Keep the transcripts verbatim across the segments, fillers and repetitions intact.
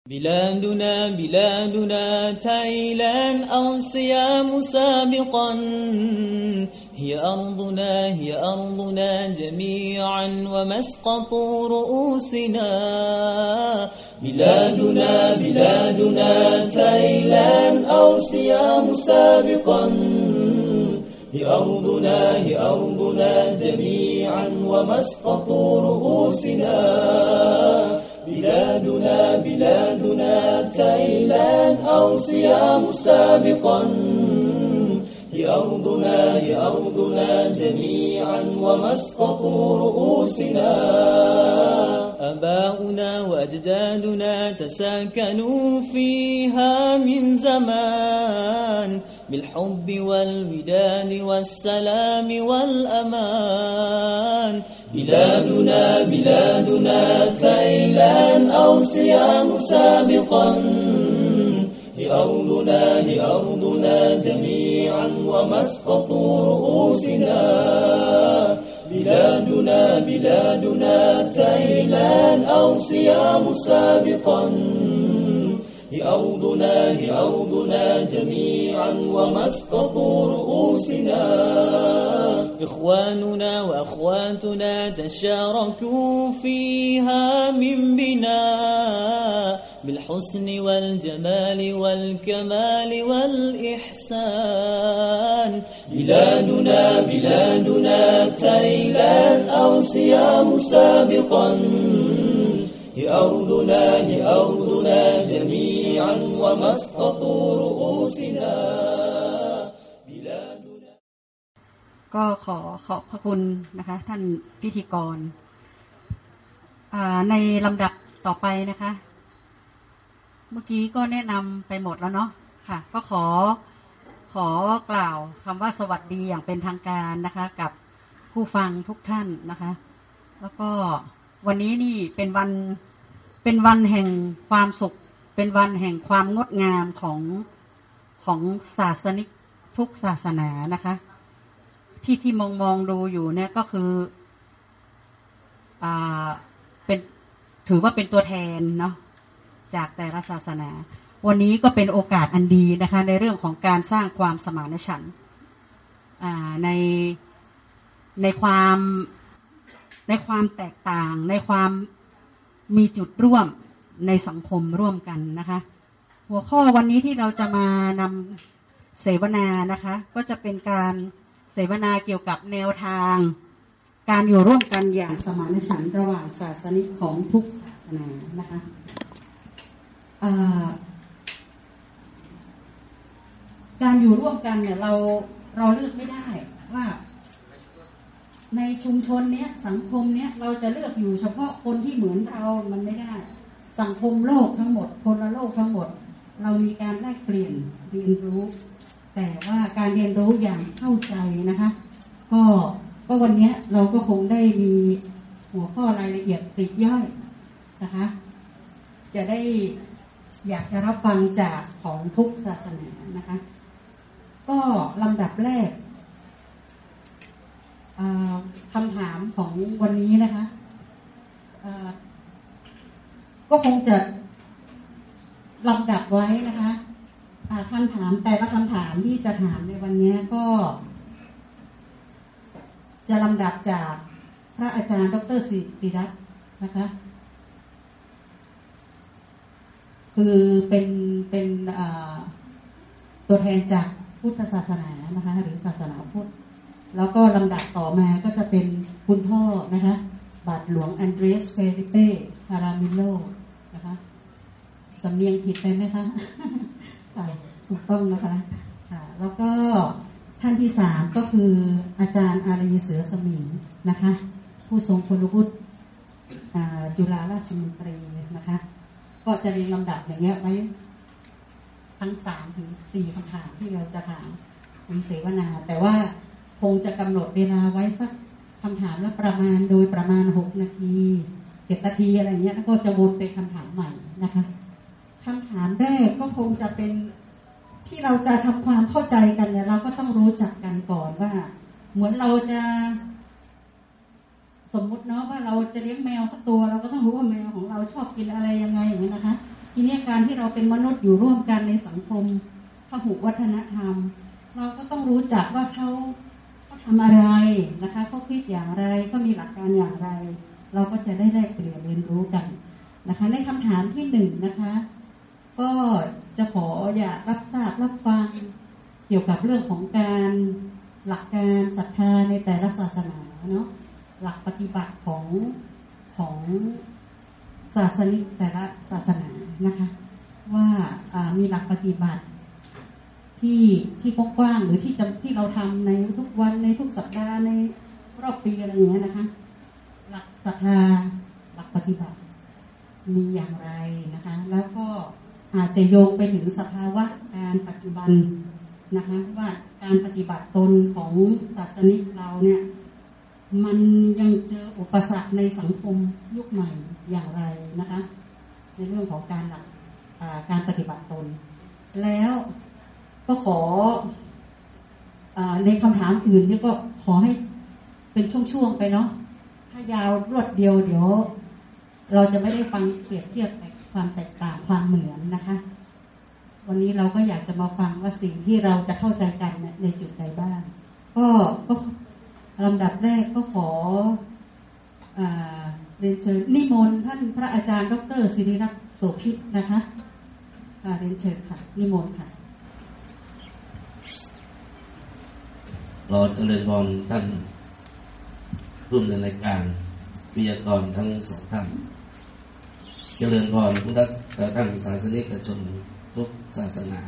بلادنا بلادنا تايلان أو الصيام سابقا هي أرضنا هي أرضنا جميعا ومسقط رؤوسنا بلادنا بلادنا تايلان أو الصيام سابقا هي أرضنا هي أرضنا جميعا ومسقط رؤوسنا بلادنا بلادنا تايلان أو صيام سابقا هي أرضنا هي أرضنا جميعا ومسقط رؤوسنا آباؤنا وأجدادنا تساكنوا فيها من زمان بالحب والوداد والسلام والأمان بلادنا بلادنا تايلان أو صيام سابقا لأرضنا لأرضنا جميعا ومسقط رؤوسنا بلادنا بلادنا تايلان أو صيام سابقا لأرضنا لأرضنا جميعا ومسقط رؤوسنا إخواننا وأخواتنا تشاركوا فيها من بناء بالحسن والجمال والكمال والإحسان بلادنا بلادنا تايلان أو صيام سابقا لأرضنا لأرضنا جميعا ومسقط رؤوسنا بلادنا ก็ขอขอบพระคุณนะคะท่านพิธีกรในลำดับต่อไปนะคะเมื่อกี้ก็แนะนำไปหมดแล้วเนาะค่ะก็ขอขอกล่าวคำว่าสวัสดีอย่างเป็นทางการนะคะกับผู้ฟังทุกท่านนะคะแล้วก็วันนี้นี่เป็นวันเป็นวันแห่งความสุขเป็นวันแห่งความงดงามของของศาสนิกทุกศาสนานะคะที่ที่มองมองดูอยู่เนี่ยก็คืออ่าเป็นถือว่าเป็นตัวแทนเนาะจากแต่ละศาสนาวันนี้ก็เป็นโอกาสอันดีนะคะในเรื่องของการสร้างความสมานฉันท์อ่าในในความในความแตกต่างในความมีจุดร่วมในสังคมร่วมกันนะคะหัวข้อวันนี้ที่เราจะมานำเสวนานะคะก็จะเป็นการเสวนาเกี่ยวกับแนวทางการอยู่ร่วมกันอย่างสมานฉันท์ระหว่างศาสนิกของทุกศาสนานะคะการอยู่ร่วมกันเนี่ยเราเราเลือกไม่ได้ว่าในชุมชนเนี้ยสังคมเนี้ยเราจะเลือกอยู่เฉพาะคนที่เหมือนเรามันไม่ได้สังคมโลกทั้งหมดคนละโลกทั้งหมดเรามีการแลกเปลี่ยนเรียนรู้แต่ว่าการเรียนรู้อย่างเข้าใจนะคะก็ก็วันนี้เราก็คงได้มีหัวข้อรายละเอียดปลีกย่อยนะคะจะได้อยากจะรับฟังจากของทุกศาสนานะคะก็ลำดับแรกคำถามของวันนี้นะคะก็คงจะลำดับไว้นะคะคำถามแต่ละคำถามที่จะถามในวันนี้ก็จะลำดับจากพระอาจารย์ดร.สิริรัตน์นะคะคือเป็นเป็นตัวแทนจากพุทธศาสนานะคะหรือศาสนาพุทธแล้วก็ลำดับต่อมาก็จะเป็นคุณพ่อนะคะบาทหลวงอันเดรสเฟลิเป้คารามิโลนะคะสำเนียงผิดไปไหมคะถูกต้องนะคะแล้วก็ท่านที่สามก็คืออาจารย์อารีเสือสมิงนะคะผู้ทรงคุณวุฒิจุฬาราชมนตรีนะคะก็จะเรียงลำดับอย่างเงี้ยไว้ทั้งสามถึงสี่คำถามที่เราจะถามในเสวนาแต่ว่าคงจะกำหนดเวลาไว้สักคำถามละประมาณโดยประมาณหกนาทีเจ็ดนาทีอะไรเงี้ยก็จะวนไปคำถามใหม่นะคะคำถามแรกก็คงจะเป็นที่เราจะทำความเข้าใจกันเนี่ยเราก็ต้องรู้จักกันก่อนว่าเหมือนเราจะ สมมุติเนาะว่าเราจะเลี้ยงแมวสักตัวเราก็ต้องรู้ว่าแมวของเราชอบกินอะไรยังไงอย่างนี้นะคะทีนี้การที่เราเป็นมนุษย์อยู่ร่วมกันในสังคมพหุวัฒนธรรมเราก็ต้องรู้จักว่าเขาเขาทำอะไรนะคะเขาคิดอย่างไรก็มีหลักการอย่างไรเราก็จะได้แลกเปลี่ยนเรียนรู้กันนะคะในคำถามที่หนึ่งนะคะก็จะขออยากรับทราบรับฟังเกี่ยวกับเรื่องของการหลักการศรัทธาในแต่ละศาสนาเนาะหลักปฏิบัติของของศาสนิกแต่ละศาสนานะคะว่ามีหลักปฏิบัติที่ที่กว้างๆหรือที่จะที่เราทำในทุกวันในทุกสัปดาห์ในรอบปีอะไรอย่างเงี้ยนะคะหลักศรัทธาหลักปฏิบัติมีอย่างไรนะคะแล้วก็อาจจะโยงไปถึงสภาวะการปัจจุบันนะคะว่าการปฏิบัติตนของศาสนิกเราเนี่ยมันยังเจออุปสรรคในสังคมยุคใหม่อย่างไรนะคะในเรื่องของการหลักการปฏิบัติตนแล้วก็ขอในคำถามอื่นนี่ก็ขอให้เป็นช่วงๆไปเนาะถ้ายาวรวดเดียวเดี๋ยวเราจะไม่ได้ฟังเปรียบเทียบความแตกต่างความเหมือนนะคะวันนี้เราก็อยากจะมาฟังว่าสิ่งที่เราจะเข้าใจกันในจุดใดบ้างก็ก็ลำดับแรกก็ขออ่าเรียนเชิญนิมนต์ท่านพระอาจารย์ดร.ศิริรัตน์โสภิตนะคะเรียนเชิญค่ะนิมนต์ค่ะรอเจริญพรท่านผู้ดำเนินรายการวิทยากรทั้งสองท่านเจริญพรพุทธท่านศาสนิกชนทุกศาสนา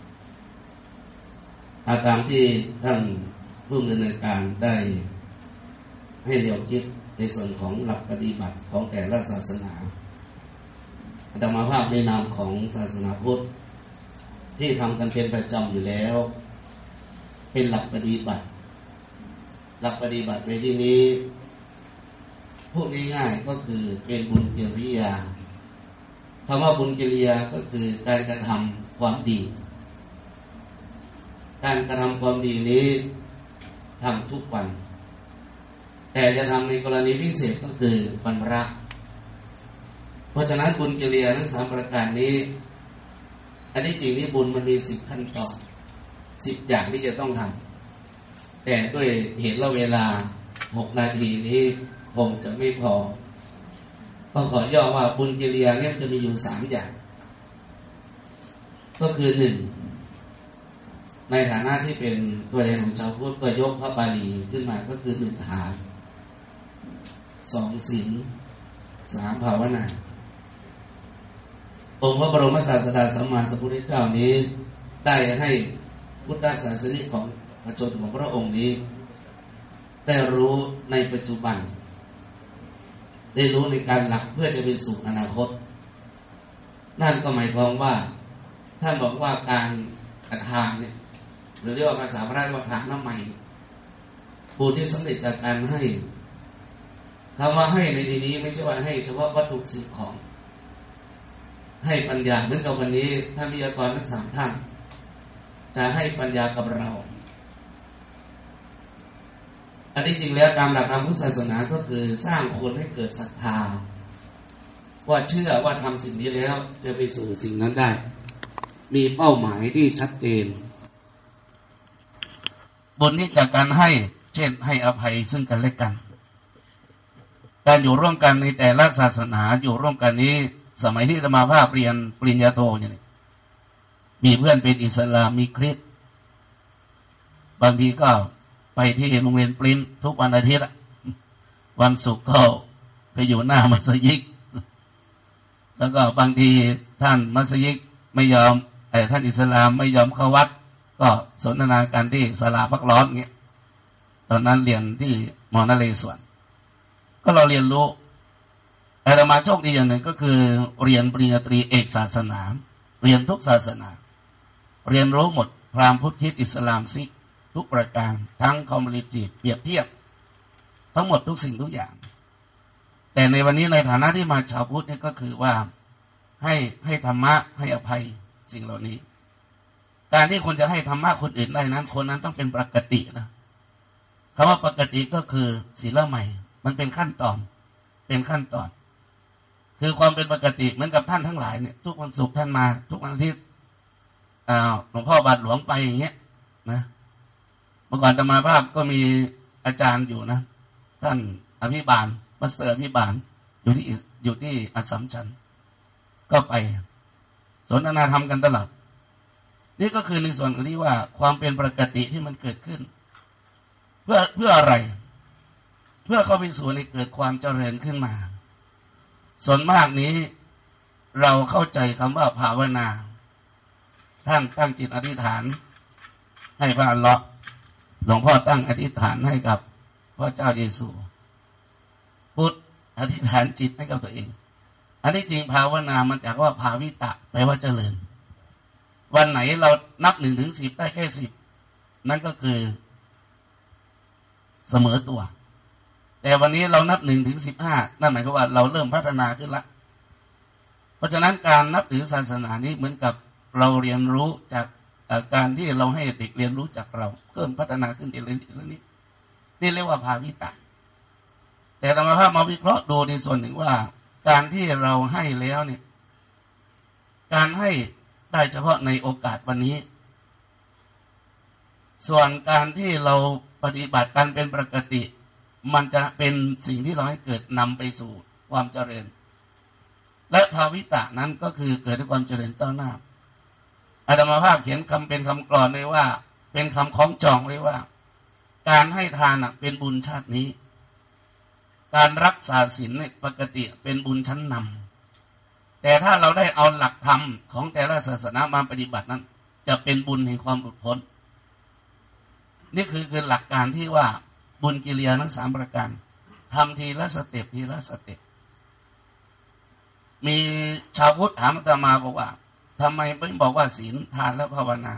อาตามที่ท่านผู้ดำเนินรายการได้ให้แนวคิดในส่วนของหลักปฏิบัติของแต่ละศาสนาอาตมาภาพในนามของศาสนาพุทธที่ทำกันเป็นประจำอยู่แล้วเป็นหลักปฏิบัติหลักปฏิบัติในที่นี้พูดง่ายๆก็คือเป็นบุญกิริยาคำว่าบุญกิริยาก็คือการกระทำความดีการกระทำความดีนี้ทำทุกวันแต่จะทำในกรณีพิเศษก็คือวันพระเพราะฉะนั้นบุญกิริยาทั้งสามประการนี้อันที่จริงนี้บุญมันมีสิบขั้นตอนสิบอย่างที่จะต้องทำแต่ด้วยเหตุและเวลาหกนาทีนี้คงจะไม่พอก็ขอย่อว่าบุญกิริยาเนี่ยจะมีอยู่สามอย่างก็คือหนึ่งในฐานะที่เป็นตัวแทนของชาวพุทธก็ยกพระบาลีขึ้นมาก็คือหนึ่งอาหารสองศีลสามภาวนาองค์พระบรมศาสดาสัมมาสัมพุทธเจ้านี้ได้ให้พุทธศาสนิกของประชนของพระองค์นี้ได้รู้ในปัจจุบันได้รู้ในการหลักเพื่อจะไปสู่อนาคตนั่นก็หมายความว่าท่านบอกว่าการกระทำเนี่ยหรือเรียกว่าภาษาพระราชว่าทานน้ำใหม่บุญที่สำเร็จจากการให้คำว่าให้ในที่นี้ไม่ใช่ว่าให้เฉพาะวัตถุสิ่งของให้ปัญญาเหมือนกับวันนี้ท่านวิทยากรทั้งสามท่านจะให้ปัญญากับเราอันที่จริงแล้วตามหลักทางพุทธศาสนาก็คือสร้างคนให้เกิดศรัทธาว่าเชื่อว่าทำสิ่งนี้แล้วจะไปสู่สิ่งนั้นได้มีเป้าหมายที่ชัดเจนบนนี้จากการให้เช่นให้อภัยซึ่งกันและกันการอยู่ร่วมกันในแต่ละศาสนาอยู่ร่วมกันนี้สมัยที่อาตมาภาพเรียนปริญญาโทอย่างนี้มีเพื่อนเป็นอิสลามมีคริสต์บางทีก็ไปที่โรงเรียนปริ้นทุกวันอาทิตย์วันศุกร์ก็ไปอยู่หน้ามัสยิดแล้วก็บางทีท่านมัสยิดไม่ยอมแต่ท่านอิสลามไม่ยอมเข้าวัดก็สนทนากันที่ศาลาพักร้อนเงี้ยตอนนั้นเรียนที่มอนเลสวนก็เราเรียนรู้อาตมาโชคดีอย่างหนึ่งก็คือเรียนปริญญาตรีเอกศาสนาเรียนทุกศาสนาเรียนรู้หมดพราหมณ์พุทธคริสต์อิสลามซิกทุกประการทั้งคอมมูนิตี้เปรียบเทียบทั้งหมดทุกสิ่งทุกอย่างแต่ในวันนี้ในฐานะที่มาชาวพุทธนี่ก็คือว่าให้ให้ธรรมะให้อภัยสิ่งเหล่านี้การที่คนจะให้ธรรมะคนอื่นได้นั้นคนนั้นต้องเป็นปกตินะคำว่าปกติก็คือศีลใหม่มันเป็นขั้นตอนเป็นขั้นตอนคือความเป็นปกติเหมือนกับท่านทั้งหลายเนี่ยทุกวันศุกร์ท่านมาทุกวันอาทิตย์หลวงพ่อบาทหลวงไปอย่างเงี้ยนะเมื่อก่อนอาตมาภาพก็มีอาจารย์อยู่นะท่านอภิบาลมัสเตอร์อภิบาลอยู่ที่อยู่ที่อัสสัมชัญก็ไปสนทนาธรรมกันตลอดนี่ก็คือในส่วนที่ว่าความเป็นปกติที่มันเกิดขึ้นเพื่อเพื่ออะไรเพื่อเข้าไปสู่ในเกิดความเจริญขึ้นมาส่วนมากนี้เราเข้าใจคำว่าภาวนาท่านตั้งจิตอธิษฐานให้พระอัลเลาะห์หลวงพ่อตั้งอธิษฐานให้กับพระเจ้าเยซูพุทธอธิษฐานจิตให้กับตัวเองอันที่จริงภาวนามันจากว่าภาวิตะแปลว่าเจริญวันไหนเรานับหนึ่งถึงสิบได้แค่สิบนั่นก็คือเสมอตัวแต่วันนี้เรานับหนึ่งถึงสิบห้านั่นหมายความว่าเราเริ่มพัฒนาขึ้นละเพราะฉะนั้นการนับถือศาสนานี้เหมือนกับเราเรียนรู้จากการที่เราให้เด็กเรียนรู้จากเราเพิ่มพัฒนาขึ้นทีละนิดทีละนิดนี่เรียกว่าภาวิตะแต่ธรรมภาพมาวิเคราะห์ดูในส่วนหนึ่งว่าการที่เราให้แล้วเนี่ยการให้ได้เฉพาะในโอกาสวันนี้ส่วนการที่เราปฏิบัติการเป็นปกติมันจะเป็นสิ่งที่เราให้เกิดนำไปสู่ความเจริญและภาวิตะนั้นก็คือเกิดด้วยความเจริญก้าวหน้าอาตมาภาพเขียนคำเป็นคำกลอนไว้ว่าเป็นคำคล้องจองไว้ว่าการให้ทานเป็นบุญชาตินี้การรักษาศีลปกติเป็นบุญชั้นนำแต่ถ้าเราได้เอาหลักธรรมของแต่ละศาสนามาปฏิบัตินั้นจะเป็นบุญแห่งความหลุดพ้นนี่คือคือหลักการที่ว่าบุญกิริยาทั้งสามประการทำทีละสเต็ปทีละสเต็ปมีชาวพุทธถามอาตมาบอกว่าทำไมไม่บอกว่าศีลทานและภาวนา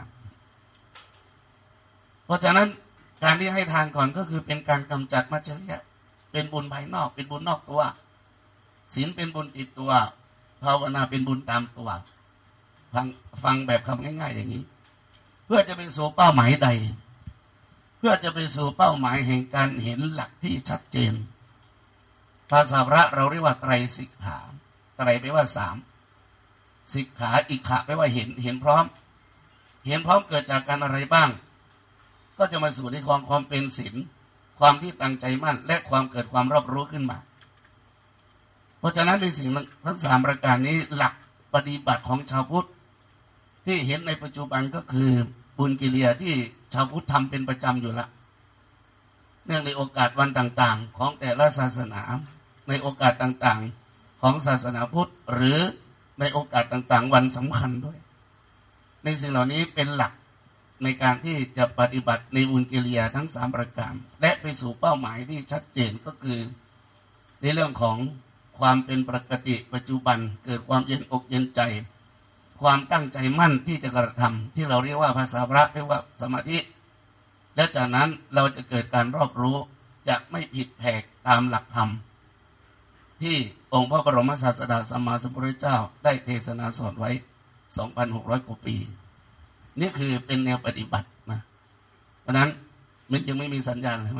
เพราะฉะนั้นการที่ให้ทานก่อนก็คือเป็นการกำจัดมัจฉริยะเป็นบุญภายนอกเป็นบุญนอกตัวศีลเป็นบุญติดตัวภาวนาเป็นบุญตามตัวฟังฟังแบบคำง่ายๆอย่างนี้เพื่อจะไปสู่เป้าหมายใดเพื่อจะไปสู่เป้าหมายแห่งการเห็นหลักที่ชัดเจนภาษาพระเราเรียกว่าไตรสิกขาไตรแปลว่าสามสิกขาอิกขะแปลว่าเห็นเห็นพร้อมเห็นพร้อมเกิดจากการอะไรบ้างก็จะมาสู่ในความความเป็นศีลความที่ตั้งใจมั่นและความเกิดความรอบรู้ขึ้นมาเพราะฉะนั้นในสิ่งทั้งสามประการนี้หลักปฏิบัติของชาวพุทธที่เห็นในปัจจุบันก็คือบุญกิริยาที่ชาวพุทธทำเป็นประจำอยู่ละเนื่องในโอกาสวันต่างๆของแต่ละศาสนาในโอกาสต่างๆของศาสนาพุทธหรือในโอกาสต่างๆวันสำคัญด้วยในสิ่งเหล่านี้เป็นหลักในการที่จะปฏิบัติในบุญกิริยาทั้งสามประการและไปสู่เป้าหมายที่ชัดเจนก็คือในเรื่องของความเป็นปกติปัจจุบันเกิดความเย็นอกเย็นใจความตั้งใจมั่นที่จะกระทำที่เราเรียกว่าภาษาพระเรียกว่าสมาธิและจากนั้นเราจะเกิดการรอบรู้จะไม่ผิดแผกตามหลักธรรมที่องค์พระบรมศาสดาสัมมาสัมพุทธเจ้าได้เทศนาสอนไว้ สองพันหกร้อย กว่าปีนี่คือเป็นแนวปฏิบัตินะเพราะนั้นมันยังไม่มีสัญญาณเลยไหม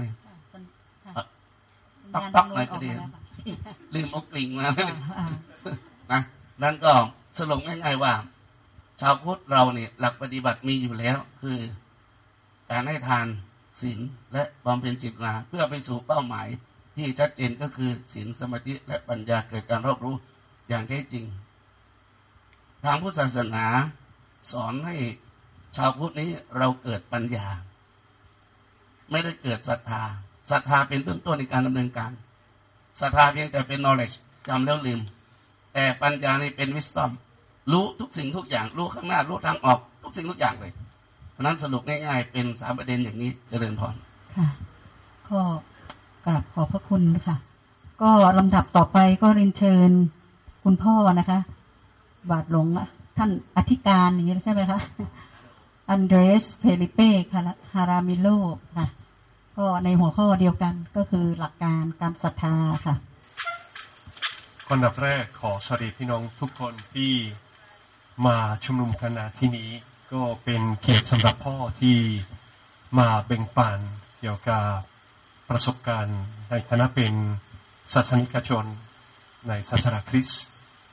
ตักตักหน่อยก็ดีลืมเอากลิ่งมานะนั่นก็สรุปง่ายๆว่าชาวพุทธเราเนี่ยหลักปฏิบัติมีอยู่แล้วคือการให้ทานศีลและบำเพ็ญจิตนาเพื่อไปสู่เป้าหมายที่ชัดเจนก็คือศีลสมาธิและปัญญาเกิดการรอบรู้อย่างแท้จริงทางพุทธศาสนาสอนให้ชาวพุทธนี้เราเกิดปัญญาไม่ได้เกิดศรัทธาศรัทธาเป็นเบื้องต้นในการดำเนินการศรัทธาเพียงแต่เป็น knowledge จำแล้วลืมแต่ปัญญานี่เป็น wisdom รู้ทุกสิ่งทุกอย่างรู้ข้างหน้ารู้ทางออกทุกสิ่งทุกอย่างเลยเพราะนั้นสรุปง่ายๆเป็นสามประเด็นอย่างนี้เจริญพรค่ะก็กราบขอบพระคุณค่ะก็ลำดับต่อไปก็เรียนเชิญคุณพ่อนะคะบาทหลวงท่านอธิการอย่างนี้ใช่ไหมคะอันเดรสเพลิเป้ฮารามิโลค่ะก็ในหัวข้อเดียวกันก็คือหลักการการศรัทธาค่ะอันดับแรกขอสวัสดีพี่น้องทุกคนที่มาชุมนุมกันณที่นี้ก็เป็นเกียรติสำหรับพ่อที่มาแบ่งปันเกี่ยวกับประสบการณ์ในฐานะเป็นศาสนิกชนในศาสนาคริสต์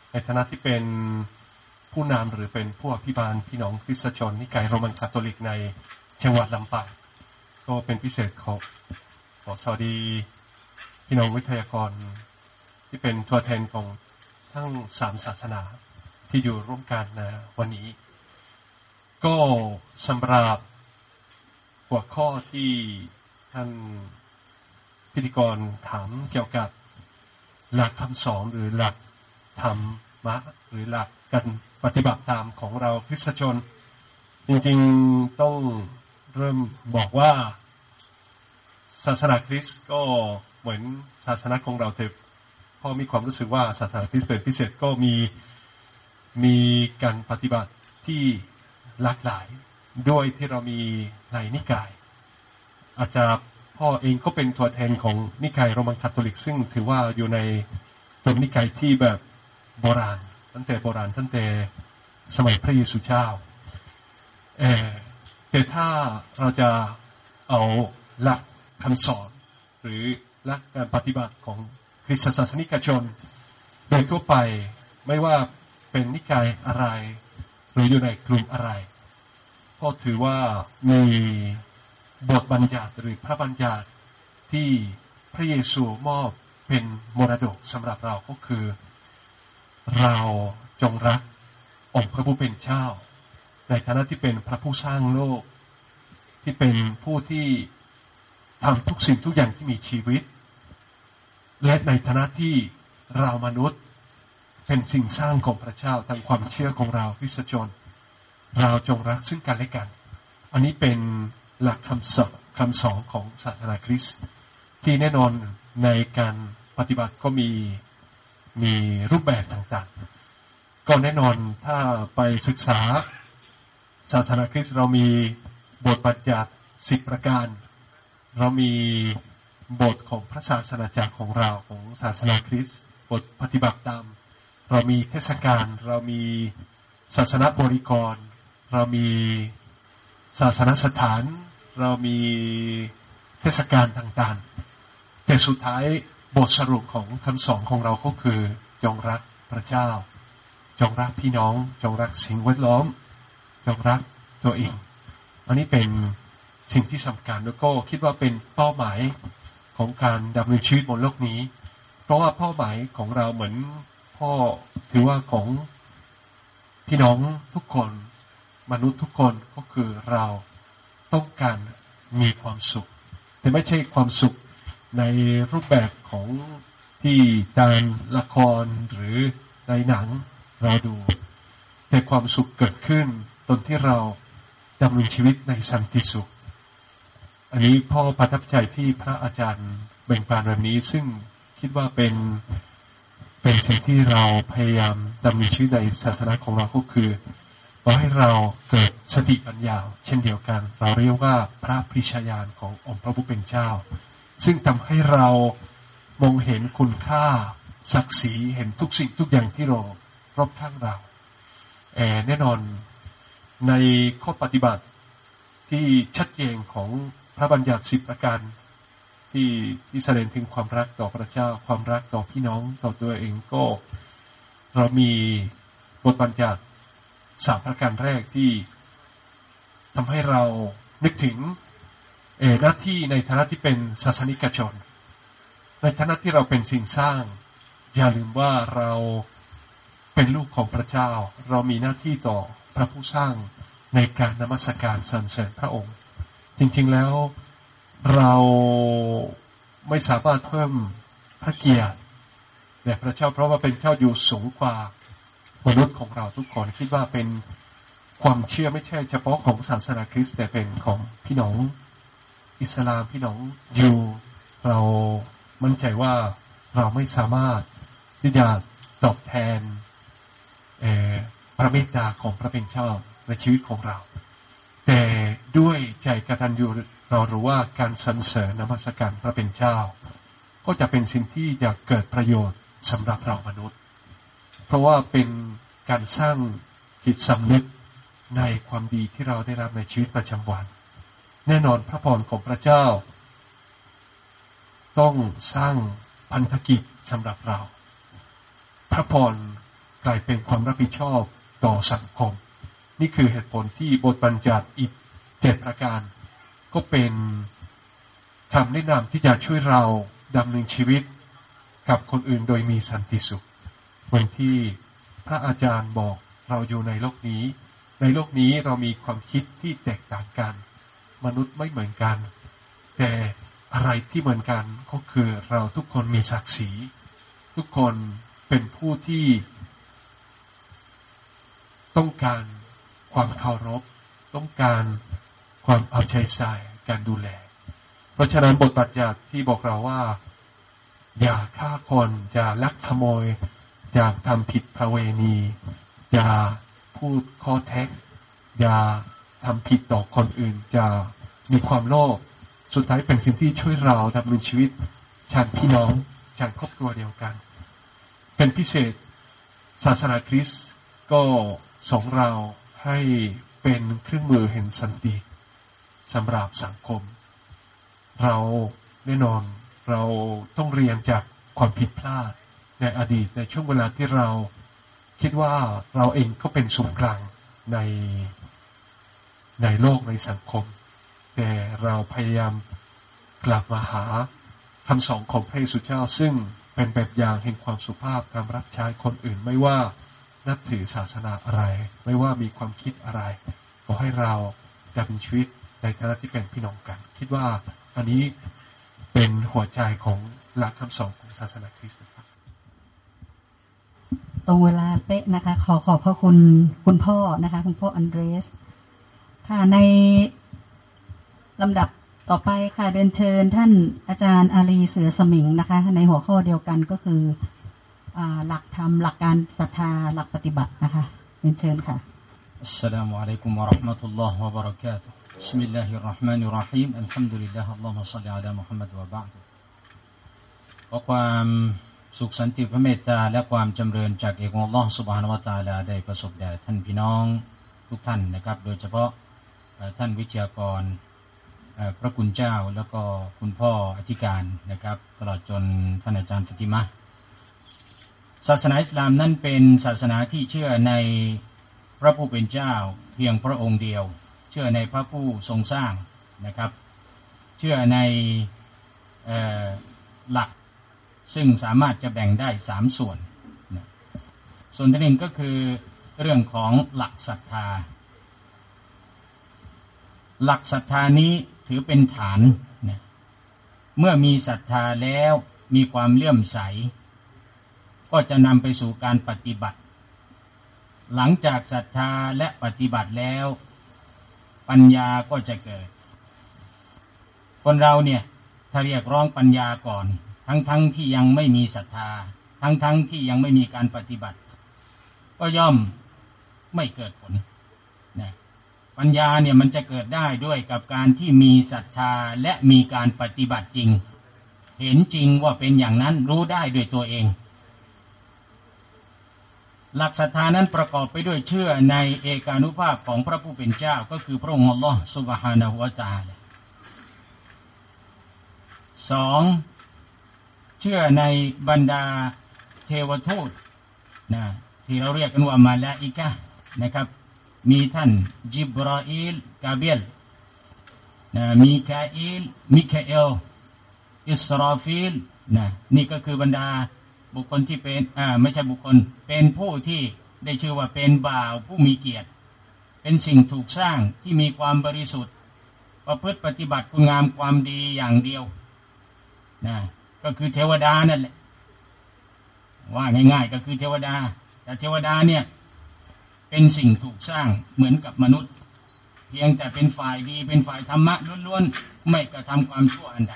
ในฐานะที่เป็นผู้นำหรือเป็นผู้อภิบาลพี่น้องคริสตชนนิกายโรมันคาทอลิกในจังหวัดลำปางก็เป็นพิเศษขอขอสวัสดีพี่น้องวิทยากรที่เป็นตัวแทนของทั้งสามศาสนาที่อยู่ร่วมกันนะวันนี้ก็สำหรับหัวข้อที่ท่านพิธีกรถามเกี่ยวกับหลักคำสอนหรือหลักธรรมะหรือหลักการปฏิบัติตามของเราคริสตชนจริงๆต้องเริ่มบอกว่าศาสนาคริสต์ก็เหมือนศาสนาของเราแต่พอมีความรู้สึกว่าศาสนาคริสต์เป็นพิเศษก็มีมีการปฏิบัติที่หลากหลายด้วยที่เรามีหลายนิกายอาจจะพ่อเองก็เป็นตัวแทนของนิกายโรมันคาทอลิกซึ่งถือว่าอยู่ในเป็นนิกายที่แบบโบราณตั้งแต่โบราณตั้งแต่สมัยพระเยซูเจ้าเออแต่ถ้าเราจะเอาหลักคำสอนหรือหลักการปฏิบัติของคริสตศาสนิกชนโดยทั่วไปไม่ว่าเป็นนิกายอะไรหรืออยู่ในกลุ่มอะไรก็ถือว่ามีบทบัญญัติหรือพระบัญญัติที่พระเยซูมอบเป็นมรดกสำหรับเราก็คือเราจงรักองค์พระผู้เป็นเจ้าในฐานะที่เป็นพระผู้สร้างโลกที่เป็นผู้ที่ทำทุกสิ่งทุกอย่างที่มีชีวิตและในฐานะที่เรามนุษย์เป็นสิ่งสร้างของพระเจ้าตามความเชื่อของเราคริสตชนเราจงรักซึ่งกันและกันอันนี้เป็นหลักคำสอนคำสอนของศาสนาคริสต์ที่แน่นอนในการปฏิบัติก็มีมีรูปแบบต่างๆก็แน่นอนถ้าไปศึกษาศาสนาคริสต์เรามีบทบัญญัติสิบประการเรามีบทของพระศาสนาจักรของเราของศาสนาคริสต์บทปฏิบัติตามเรามีเทศกาลเรามีศาสนาบริกรเรามีศาสนสถานเรามีเทศกาลต่างๆแต่สุดท้ายบทสรุปของคำสอนของเราก็คือจงรักพระเจ้าจงรักพี่น้องจงรักสิ่งแวดล้อมจงรักตัวเองอันนี้เป็นสิ่งที่สำคัญแล้วก็คิดว่าเป็นเป้าหมายของการดำเนินชีวิตบนโลกนี้เพราะว่าเป้าหมายของเราเหมือนพ่อถือว่าของพี่น้องทุกคนมนุษย์ทุกคนก็คือเราต้องการมีความสุขแต่ไม่ใช่ความสุขในรูปแบบของที่ตามละครหรือในหนังเราดูแต่ความสุขเกิดขึ้นตอนที่เราดำเนินชีวิตในสันติสุขอันนี้พ่อประทับใจที่พระอาจารย์แบ่งปันแบบนี้ซึ่งคิดว่าเป็นเป็นสิ่งที่เราพยายามดำเนินชีวิตในศาสนาของเราก็คือว่าให้เราเกิดสติปัญญาเช่นเดียวกันเราเรียกว่าพระปริชญาณขององค์พระผู้เป็นเจ้าซึ่งทำให้เรามองเห็นคุณค่าศักดิ์ศรีเห็นทุกสิ่งทุกอย่างที่เรารอบข้างเราแอแน่นอนในข้อปฏิบัติที่ชัดเจนของพระบัญญัติสิบประการที่ที่แสดงถึงความรักต่อพระเจ้าความรักต่อพี่น้องต่อตัวเองก็เรามีบทบัญญัติสามประการแรกที่ทำให้เรานึกถึงเอหน้าที่ในฐานะที่เป็นศาสนิกชนในฐานะที่เราเป็นสิ่งสร้างอย่าลืมว่าเราเป็นลูกของพระเจ้าเรามีหน้าที่ต่อพระผู้สร้างในการนมัสการสรรเสริญพระองค์จริงๆแล้วเราไม่สามารถเพิ่มพระเกียรติแด่พระเจ้าเพราะว่าเป็นเจ้าอยู่สูงกว่ามนุษย์ของเราทุกคนคิดว่าเป็นความเชื่อไม่ใช่เฉพาะของศาสนาคริสต์แต่เป็นของพี่น้องอิสลามพี่น้องยิวเรามั่นใจว่าเราไม่สามารถที่จะตอบแทนพระเมตตาของพระเป็นเจ้าในชีวิตของเราแต่ด้วยใจกตัญญูเรารู้ว่าการสรรเสริญนมัสการพระเป็นเจ้าก็จะเป็นสิ่งที่จะเกิดประโยชน์สำหรับเรามนุษย์เพราะว่าเป็นการสร้างจิตสำนึกในความดีที่เราได้รับในชีวิตประจำวันแน่นอนพระพรของพระเจ้าต้องสร้างพันธกิจสำหรับเราพระพรกลายเป็นความรับผิดชอบต่อสังคมนี่คือเหตุผลที่บทบัญญัติอีกเจ็ดประการก็เป็นคำแนะนำที่จะช่วยเราดำเนินชีวิตกับคนอื่นโดยมีสันติสุขเหมือนที่พระอาจารย์บอกเราอยู่ในโลกนี้ในโลกนี้เรามีความคิดที่แตกต่างกันมนุษย์ไม่เหมือนกันแต่อะไรที่เหมือนกันก็คือเราทุกคนมีศักดิ์ศรีทุกคนเป็นผู้ที่ต้องการความเคารพต้องการความเอาใจใส่การดูแลเพราะฉะนั้นบทบัญญัติที่บอกเราว่าอย่าฆ่าคนอย่าลักขโมยอย่าทำผิดประเวณีอย่าพูดข้อเท็จอย่าทำผิดต่อคนอื่นอย่ามีความโลภสุดท้ายเป็นสิ่งที่ช่วยเราดำเนินชีวิตฉันพี่น้องฉันครอบครัวเดียวกันเป็นพิเศษศาสนาคริสต์ก็สอนเราให้เป็นเครื่องมือแห่งสันติสำหรับสังคมเราแน่นอนเราต้องเรียนจากความผิดพลาดในอดีตในช่วงเวลาที่เราคิดว่าเราเองก็เป็นศูนย์กลางในในโลกในสังคมแต่เราพยายามกลับมาหาคำสอนของพระเยซูเจ้าซึ่งเป็นแบบอย่างแห่งความสุภาพการรับใช้คนอื่นไม่ว่านับถือศาสนาอะไรไม่ว่ามีความคิดอะไรขอให้เราดำเนินชีวิตในฐานะที่เป็นพี่น้องกันคิดว่าอันนี้เป็นหัวใจของหลักคำสอนของศาสนาคริสต์ครับตรงเวลาเป๊ะนะคะขอขอบพระคุณคุณพ่อนะคะคุณพ่ออันเดรสค่ะในลำดับต่อไปค่ะเดินเชิญท่านอาจารย์อาลีเสือสมิงนะคะในหัวข้อเดียวกันก็คือหลักธรรมหลักการศรัทธาหลักปฏิบัตินะคะเดินเชิญค่ะอัสสลามุอะลัยกุมวะเราะห์มะตุลลอฮ์วะบะเราะกาตุฮ์บิสมิลลาฮิรเราะห์มานิรเราะฮีมอัลฮัมดุลิลลาฮ์อัลลอฮุมมะศ็อลลิอะลามุฮัมมัดวะบะอ์ดุขอความสุขสันติพระเมตตาและความจำเริญจากเอกองค์อัลลอฮ์ซุบฮานะฮูวะตะอาลาได้ประสบแด่ท่านพี่น้องทุกท่านนะครับโดยเฉพาะท่านวิทยากรพระคุณเจ้าแล้วก็คุณพ่ออธิการนะครับตลอดจนท่านอาจารย์ฟาติมาศาสนาอิสลามนั้นเป็นศาสนาที่เชื่อในพระผู้เป็นเจ้าเพียงพระองค์เดียวเชื่อในพระผู้ทรงสร้างนะครับเชื่อในหลักซึ่งสามารถจะแบ่งได้สามส่วนนะส่วนที่หนึ่งก็คือเรื่องของหลักศรัทธาหลักศรัทธานี้ถือเป็นฐานนะเมื่อมีศรัทธาแล้วมีความเลื่อมใสก็จะนำไปสู่การปฏิบัติหลังจากศรัทธาและปฏิบัติแล้วปัญญาก็จะเกิดคนเราเนี่ยถ้าเรียกร้องปัญญาก่อนทั้งๆ ท, ที่ยังไม่มีศรัทธาทั้งๆ ท, ที่ยังไม่มีการปฏิบัติก็ย่อมไม่เกิดผลนะปัญญาเนี่ยมันจะเกิดได้ด้วยกับการที่มีศรัทธาและมีการปฏิบัติจริงเห็นจริงว่าเป็นอย่างนั้นรู้ได้ด้วยตัวเองหลักศรัทธานั้นประกอบไปด้วยเชื่อในเอกานุภาพของพระผู้เป็นเจ้าก็คือพระองค์อัลลอฮฺซุบฮานะฮูวะตะอาลาสองเชื่อในบรรดาเทวทูตนะที่เราเรียกกันว่ามาลาอิกะฮ์นะครับมีท่านจิบราอีลกาเบรียลนะมีคาอิลมิคาเอลอิสราฟีลนะนี่ก็คือบรรดาบุคคลที่เป็นอ่าไม่ใช่บุคคลเป็นผู้ที่ได้ชื่อว่าเป็นบ่าวผู้มีเกียรติเป็นสิ่งถูกสร้างที่มีความบริสุทธิ์ประพฤติปฏิบัติคุณงามความดีอย่างเดียวนะก็คือเทวดานั่นแหละว่าง่ายๆก็คือเทวดาแต่เทวดาเนี่ยเป็นสิ่งถูกสร้างเหมือนกับมนุษย์เพียงแต่เป็นฝ่ายดีเป็นฝ่ายธรรมะล้วนๆไม่กระทำความชั่วอันใด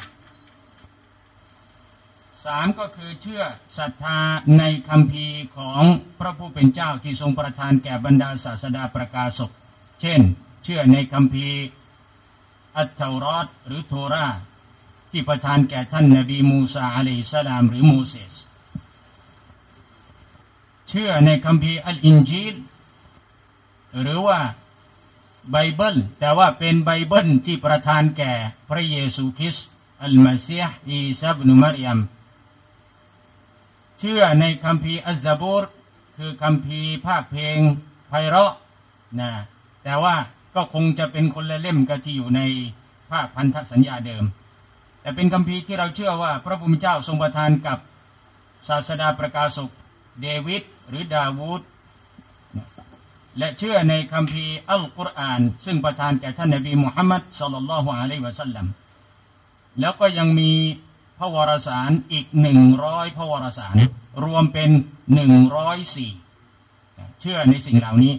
สามก็คือเชื่อศรัทธาในคัมภีร์ของพระผู้เป็นเจ้าที่ทรงประทานแก่บรรดาศาสดาประกาศกเช่นเชื่อในคัมภีร์อัตเทารอตหรือโทราที่ประทานแก่ท่านนบีมูซาอะลัยฮิสสลามหรือโมเสสเชื่อในคัมภีร์อัลอินจีลหรือว่าไบเบิลแต่ว่าเป็นไบเบิลที่ประทานแก่พระเยซูคริสต์อัลมาซีฮ์อีซาอิบนุมารยมเชื่อในคัมภีร์อัซซะบูรคือคัมภีร์ภาคเพลงไพเราะนะแต่ว่าก็คงจะเป็นคนละเล่มกับที่อยู่ในภาคพันธสัญญาเดิมแต่เป็นคัมภีร์ที่เราเชื่อว่าพระผู้เป็นเจ้าทรงประทานกับศาสดาประกาศกเดวิดหรือดาวูดและเชื่อในคัมภีร์อัลกุรอานซึ่งประทานแก่ท่านนบีมุฮัมมัดศ็อลลัลลอฮุอะลัยฮิวะซัลลัมแล้วก็ยังมีพระวารสารอีกหนึ่งร้อยพระวารสารรวมเป็นหนึ่งร้อยสี่เชื่อในสิ่งเหล่านี้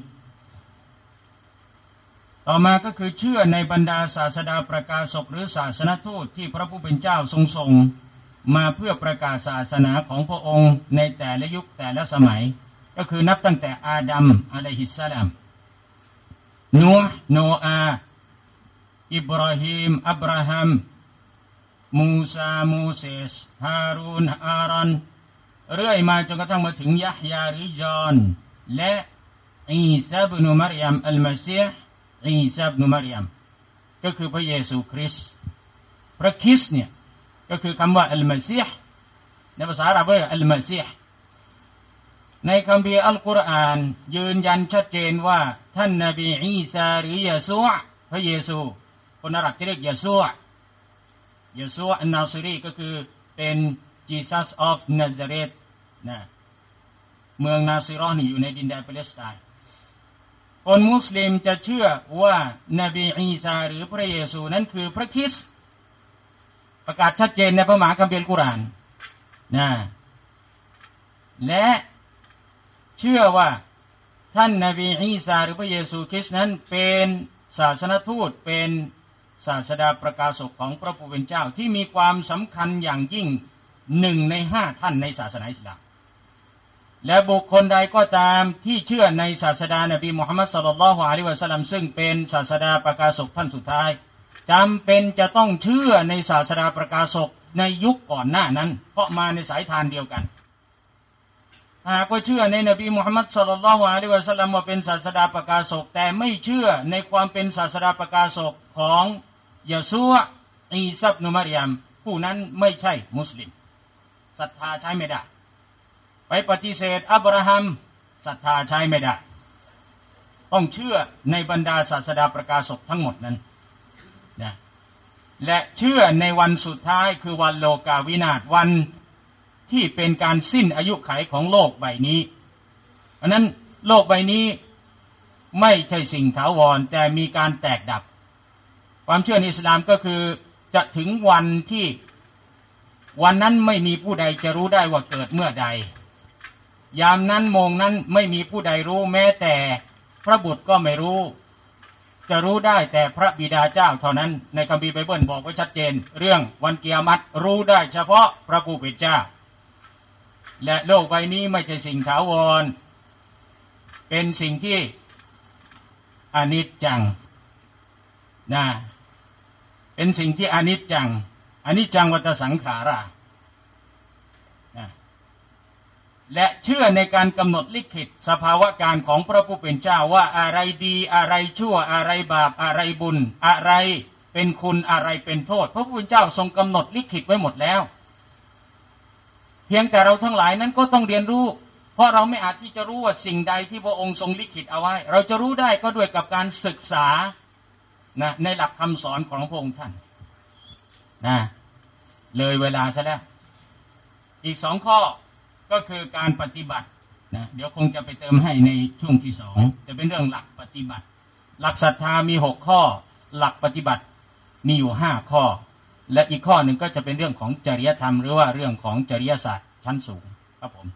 ต่อมาก็คือเชื่อในบรรดาศาสดาประกาศกหรือศาสนทูตที่พระผู้เป็นเจ้าทรงส่งมาเพื่อประกาศศาสนาของพระองค์ในแต่ละยุคแต่ละสมัยก็คือนับตั้งแต่อาดัมอะลัยฮิสสลามนูห์โนอาห์อิบราฮิมอับราฮัมมูซามูเซสฮารูนอารอนเรื่อยมาจนกระทั่งมาถึงยะฮยาหรือจอนและอีซาบินุมารยามอัลมาซีฮ์อีซาบินุมารยามก็คือพระเยซูคริสต์พระคริสต์เนี่ยก็คือคำว่าอัลมาซีฮ์ในภาษาอาหรับเรียกอัลมาซีฮ์ในคัมภีร์อัลกุรอานยืนยันชัดเจนว่าท่านนบีอีซาหรือยะซูอ์พระเยซูคนอาหรับจะเรียกยะซูอ์ยะซูอ์อันนาซิรีก็คือเป็น Jesus of Nazareth นะเมืองนาซิรอนี่อยู่ในดินแดนปาเลสไตน์คนมุสลิมจะเชื่อว่านบีอีซาหรือพระเยซูนั้นคือพระคริสต์ประกาศชัดเจนในพระมหาคัมภีร์อัลกุรอานนะและเชื่อว่าท่านนบีอีซาหรือพระเยซูคริสต์นั้นเป็นศาสนทูตเป็นศาสดาประกาศกของพระผู้เป็นเจ้าที่มีความสำคัญอย่างยิ่งหนึ่งในห้าท่านในศาสนาอิสลามและบุคคลใดก็ตามที่เชื่อในศาสดานบีมุฮัมมัดศ็อลลัลลอฮุอะลัยฮิวะซัลลัมซึ่งเป็นศาสดาประกาศกท่านสุดท้ายจำเป็นจะต้องเชื่อในศาสดาประกาศกในยุคก่อนหน้านั้นเพราะมาในสายทานเดียวกันหากว่าเชื่อในนบีมุฮัมมัดศ็อลลัลลอฮุอะลัยฮิวะซัลลัมว่าเป็นศาสดาประกาศกแต่ไม่เชื่อในความเป็นศาสดาประกาศกของยะซูอ์อีซาบินุมารยามผู้นั้นไม่ใช่มุสลิมศรัทธาใช้ไม่ได้ไปปฏิเสธอับราฮัมศรัทธาใช้ไม่ได้ต้องเชื่อในบรรดาศาสดาประกาศกทั้งหมดนั้นนะและเชื่อในวันสุดท้ายคือวันโลกาวินาศวันที่เป็นการสิ้นอายุขัยของโลกใบนี้อันนั้นโลกใบนี้ไม่ใช่สิ่งถาวรแต่มีการแตกดับความเชื่อในอิสลามก็คือจะถึงวันที่วันนั้นไม่มีผู้ใดจะรู้ได้ว่าเกิดเมื่อใดยามนั้นโมงนั้นไม่มีผู้ใดรู้แม้แต่พระบุตรก็ไม่รู้จะรู้ได้แต่พระบิดาเจ้าเท่านั้นในคัมภีร์ไบเบิลบอกไว้ชัดเจนเรื่องวันกิยามะฮ์รู้ได้เฉพาะพระผู้เป็นเจ้าและโลกใบนี้ไม่ใช่สิ่งถาวรเป็นสิ่งที่อนิจจังนะเป็นสิ่งที่อนิจจังอนิจจังวัฏสังขารานะและเชื่อในการกำหนดลิขิตสภาวะการของพระผู้เป็นเจ้าว่าอะไรดีอะไรชั่วอะไรบาปอะไรบุญอะไรเป็นคุณอะไรเป็นโทษพระผู้เป็นเจ้าทรงกำหนดลิขิตไว้หมดแล้วเพียงแต่เราทั้งหลายนั้นก็ต้องเรียนรู้เพราะเราไม่อาจที่จะรู้ว่าสิ่งใดที่พระองค์ทรงลิขิตเอาไว้เราจะรู้ได้ก็ด้วยกับการศึกษานะในหลักคำสอนของพระองค์ท่านนะเลยเวลาซะแล้วอีกสองข้อก็คือการปฏิบัตินะเดี๋ยวคงจะไปเติมให้ในช่วงที่สองจะเป็นเรื่องหลักปฏิบัติหลักศรัทธามีหกข้อหลักปฏิบัติมีอยู่ห้าข้อและอีกข้อหนึ่งก็จะเป็นเรื่องของจริยธรรมหรือว่าเรื่องของจริยศาสตร์ชั้นสูงครับผม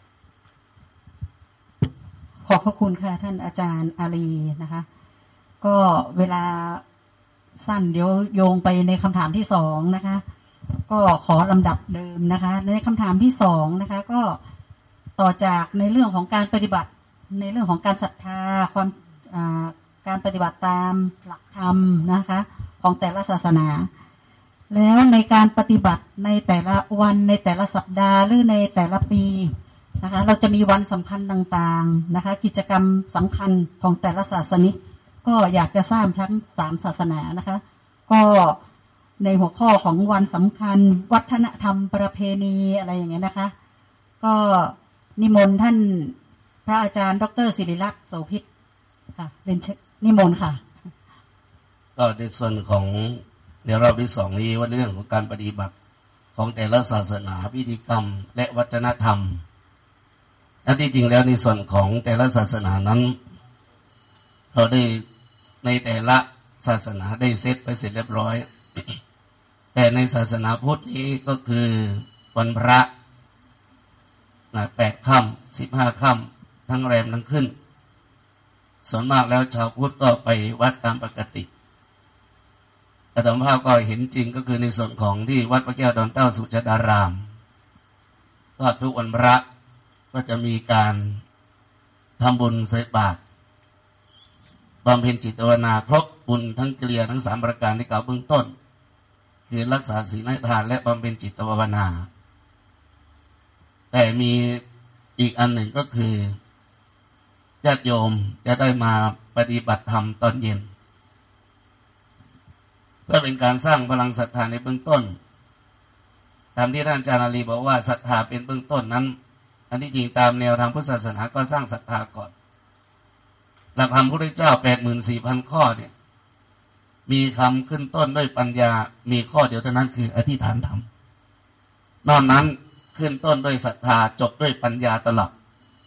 ขอบพระคุณค่ะท่านอาจารย์อาลีนะคะก็เวลาสั้นเดี๋ยวโยงไปในคำถามที่สองนะคะก็ขอลำดับเดิมนะคะในคำถามที่สองนะคะก็ต่อจากในเรื่องของการปฏิบัติในเรื่องของการศรัทธาความการปฏิบัติตามหลักธรรมนะคะของแต่ละศาสนาแล้วในการปฏิบัติในแต่ละวันในแต่ละสัปดาห์หรือในแต่ละปีนะคะเราจะมีวันสำคัญต่างๆนะคะกิจกรรมสำคัญของแต่ละศาสนิกก็อยากจะทราบทั้งสามศาสนานะคะก็ในหัวข้อของวันสำคัญวัฒนธรรมประเพณีอะไรอย่างเงี้ยนะคะก็นิมนต์ท่านพระอาจารย์ดรศิริลักษณ์โสภิตค่ะเรียนเชิญนิมนต์ค่ะก็ในส่วนของในรอบที่สองนี้ว่าเรื่องของการปฏิบัติของแต่ละศาสนาพิธีกรรมและวัฒนธรรมและที่จริงแล้วในส่วนของแต่ละศาสนานั้นเขาได้ในแต่ละศาสนาได้เซตไปเสร็จเรียบร้อย แต่ในศาสนาพุทธนี้ก็คือวันพระนะแปดค่ำสิบห้าค่ำทั้งแรมทั้งขึ้นส่วนมากแล้วชาวพุทธก็ไปวัดตามปกติอาตมาภาพก็เห็นจริงก็คือในส่วนของที่วัดพระแก้วดอนเต้าสุชาดารามก็ทุกวันพระก็จะมีการทำบุญใส่บาตรบำเพ็ญจิตภาวนาครบบุญทั้งกิริยาทั้งสามประการที่กล่าวเบื้องต้นคือรักษาศีลให้ทานและบำเพ็ญจิตภาวนาแต่มีอีกอันหนึ่งก็คือญาติโยมจะได้มาปฏิบัติธรรมตอนเย็นเพื่อเป็นการสร้างพลังศรัทธาในเบื้องต้นตามที่ท่านอาจารย์อาลีบอกว่าศรัทธาเป็นเบื้องต้นนั้นอันที่จริงตามแนวทางพุทธศาสนาก็สร้างศรัทธาก่อนหลักธรรมพระพุทธเจ้า แปดหมื่นสี่พัน ข้อเนี่ยมีคำขึ้นต้นด้วยปัญญามีข้อเดียวเท่านั้นคืออธิษฐานธรรมนอกนั้นขึ้นต้นด้วยศรัทธาจบด้วยปัญญาตลอด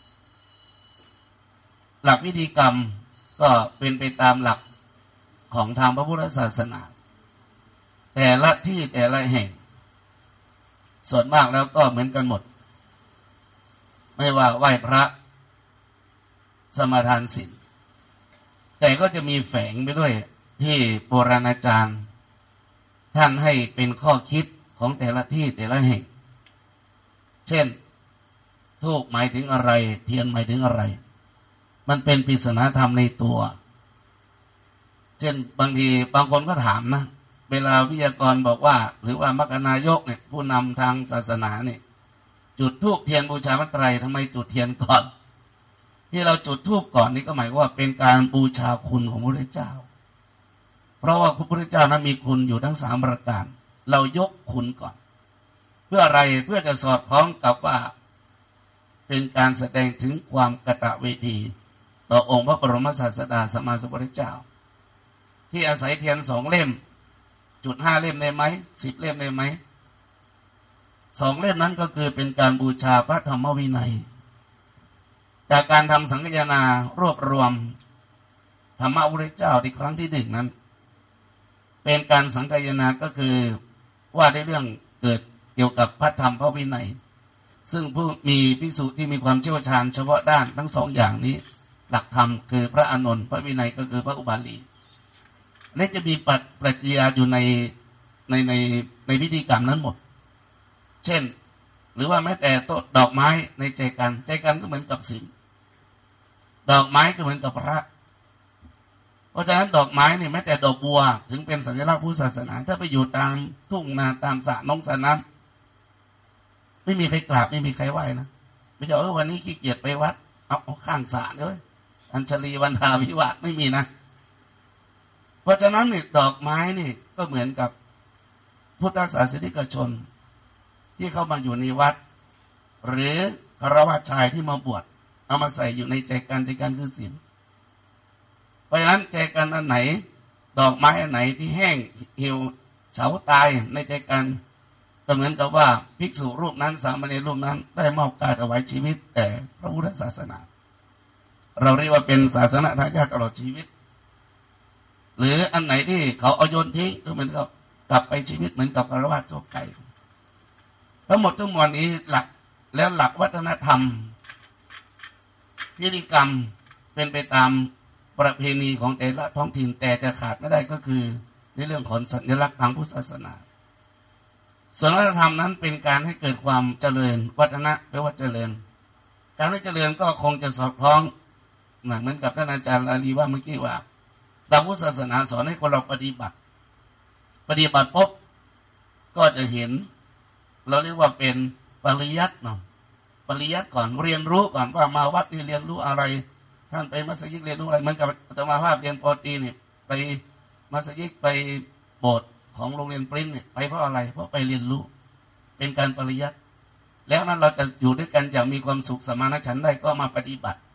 หลักพิธีกรรมก็เป็นไปตามหลักของทางพระพุทธศาสนาแต่ละที่แต่ละแห่งส่วนมากแล้วก็เหมือนกันหมดไม่ว่าไหว้พระสมาทานศีลแต่ก็จะมีแฝงไปด้วยที่โบราณอาจารย์ท่านให้เป็นข้อคิดของแต่ละที่แต่ละแห่งเช่นธูปหมายถึงอะไรเทียนหมายถึงอะไรมันเป็นปริศนาธรรมในตัวเช่นบางทีบางคนก็ถามนะเวลาวิทยากรบอกว่าหรือว่ามรรคนายกเนี่ยผู้นำทางศาสนาเนี่ยจุดธูปเทียนบูชาพระไตรทำไมจุดเทียนก่อนที่เราจุดธูปก่อนนี่ก็หมายว่าเป็นการบูชาคุณของพระพุทธเจ้าเพราะว่าพระพุทธเจ้านั้นมีคุณอยู่ทั้งสามประการเรายกคุณก่อนเพื่ออะไรเพื่อจะสอดคล้องกับว่าเป็นการแสดงถึงความกตเวทีต่อองค์พระบรมศาสดาสัมมาสัมพุทธเจ้าที่อาศัยเทียนสองเล่มจุดห้าเล่มได้ไหมสิบเล่มได้ไหมสองเล่มนั้นก็คือเป็นการบูชาพระธรรมวินัยจากการทำสังฆทานรวบรวมธรรมะพระพุทธเจ้าในครั้งที่หนึ่งนั้นเป็นการสังฆทานก็คือว่าในเรื่องเกิดเกี่ยวกับพระธรรมพระวินัยซึ่งผู้มีภิกษุที่มีความเชี่ยวชาญเฉพาะด้านทั้งสองอย่างนี้หลักธรรมคือพระอานนท์พระวินัยก็คือพระอุบาลีนี่จะมีปัจปรัชญาอยู่ในในในในพิธีกรรมนั้นหมดเช่นหรือว่าแม้แต่ต้นดอกไม้ในใจกันใจกันก็เหมือนกับศีลดอกไม้ก็เหมือนกับพระเพราะฉะนั้นดอกไม้เนี่ยแม้แต่ดอกบัวถึงเป็นสัญลักษณ์พุทธศาสนาถ้าไปอยู่ตามทุ่งนาตามสระน้องสระน้ำไม่มีใครกราบไม่มีใครไหว้นะไม่ใช่เออวันนี้ขี้เกียจไปวัดเอาเอาข้างสระเลยอัญชลีวันทาวิวาทไม่มีนะเพราะฉะนั้นนี่ดอกไม้นี่ก็เหมือนกับพุทธศาสนิกชนที่เข้ามาอยู่ในวัดหรือคฤหัสถ์ชายที่มาบวชเอามาใส่อยู่ในใจกันใจกันคือศีลเพราะฉะนั้นใจกันอันไหนดอกไม้อันไหนที่แห้งเหี่ยวเฉาตายในใจกันก็เหมือนกับว่าภิกษุรูปนั้นสามเณรรูปนั้นได้มอบกายถวายชีวิตแต่พระพุทธศาสนาเราเรียกว่าเป็นศาสนาทายาทตลอดชีวิตหรืออันไหนที่เขาเอาโยนทิ้งก็เหมือนกับกลับไปชีวิตเหมือนกับคฤหัสถ์ทั่วไปทั้งหมดทั้งมวลนี้หลักแล้วหลักวัฒนธรรมพิธีกรรมเป็นไปตามประเพณีของแต่ละท้องถิ่นแต่จะขาดไม่ได้ก็คือในเรื่องของสัญลักษณ์ทางพุทธศาสนาส่วนวัฒนธรรมนั้นเป็นการให้เกิดความเจริญวัฒนะแปลว่าเจริญการให้เจริญก็คงจะสอดคล้องเหมือนกับท่านอาจารย์อาลีว่าเมื่อกี้ว่าทางพุทธศาสนาสอนให้คนเราปฏิบัติปฏิบัติปุ๊บก็จะเห็นเราเรียกว่าเป็นปริยัติเนาะปริยัติก่อนเรียนรู้ก่อนว่ามาวัดนี่เรียนรู้อะไรท่านไปมัสยิดเรียนรู้อะไรเหมือนกับอาตมาภาพเรียนป.ตรีเนี่ยไปมัสยิดไปโบสถ์ของโรงเรียนปริ้นเนี่ยไปเพราะอะไรเพราะไปเรียนรู้เป็นการปริยัติแล้วนั้นเราจะอยู่ด้วยกันอย่างมีความสุขสมานฉันท์ได้ก็มาปฏิบัติ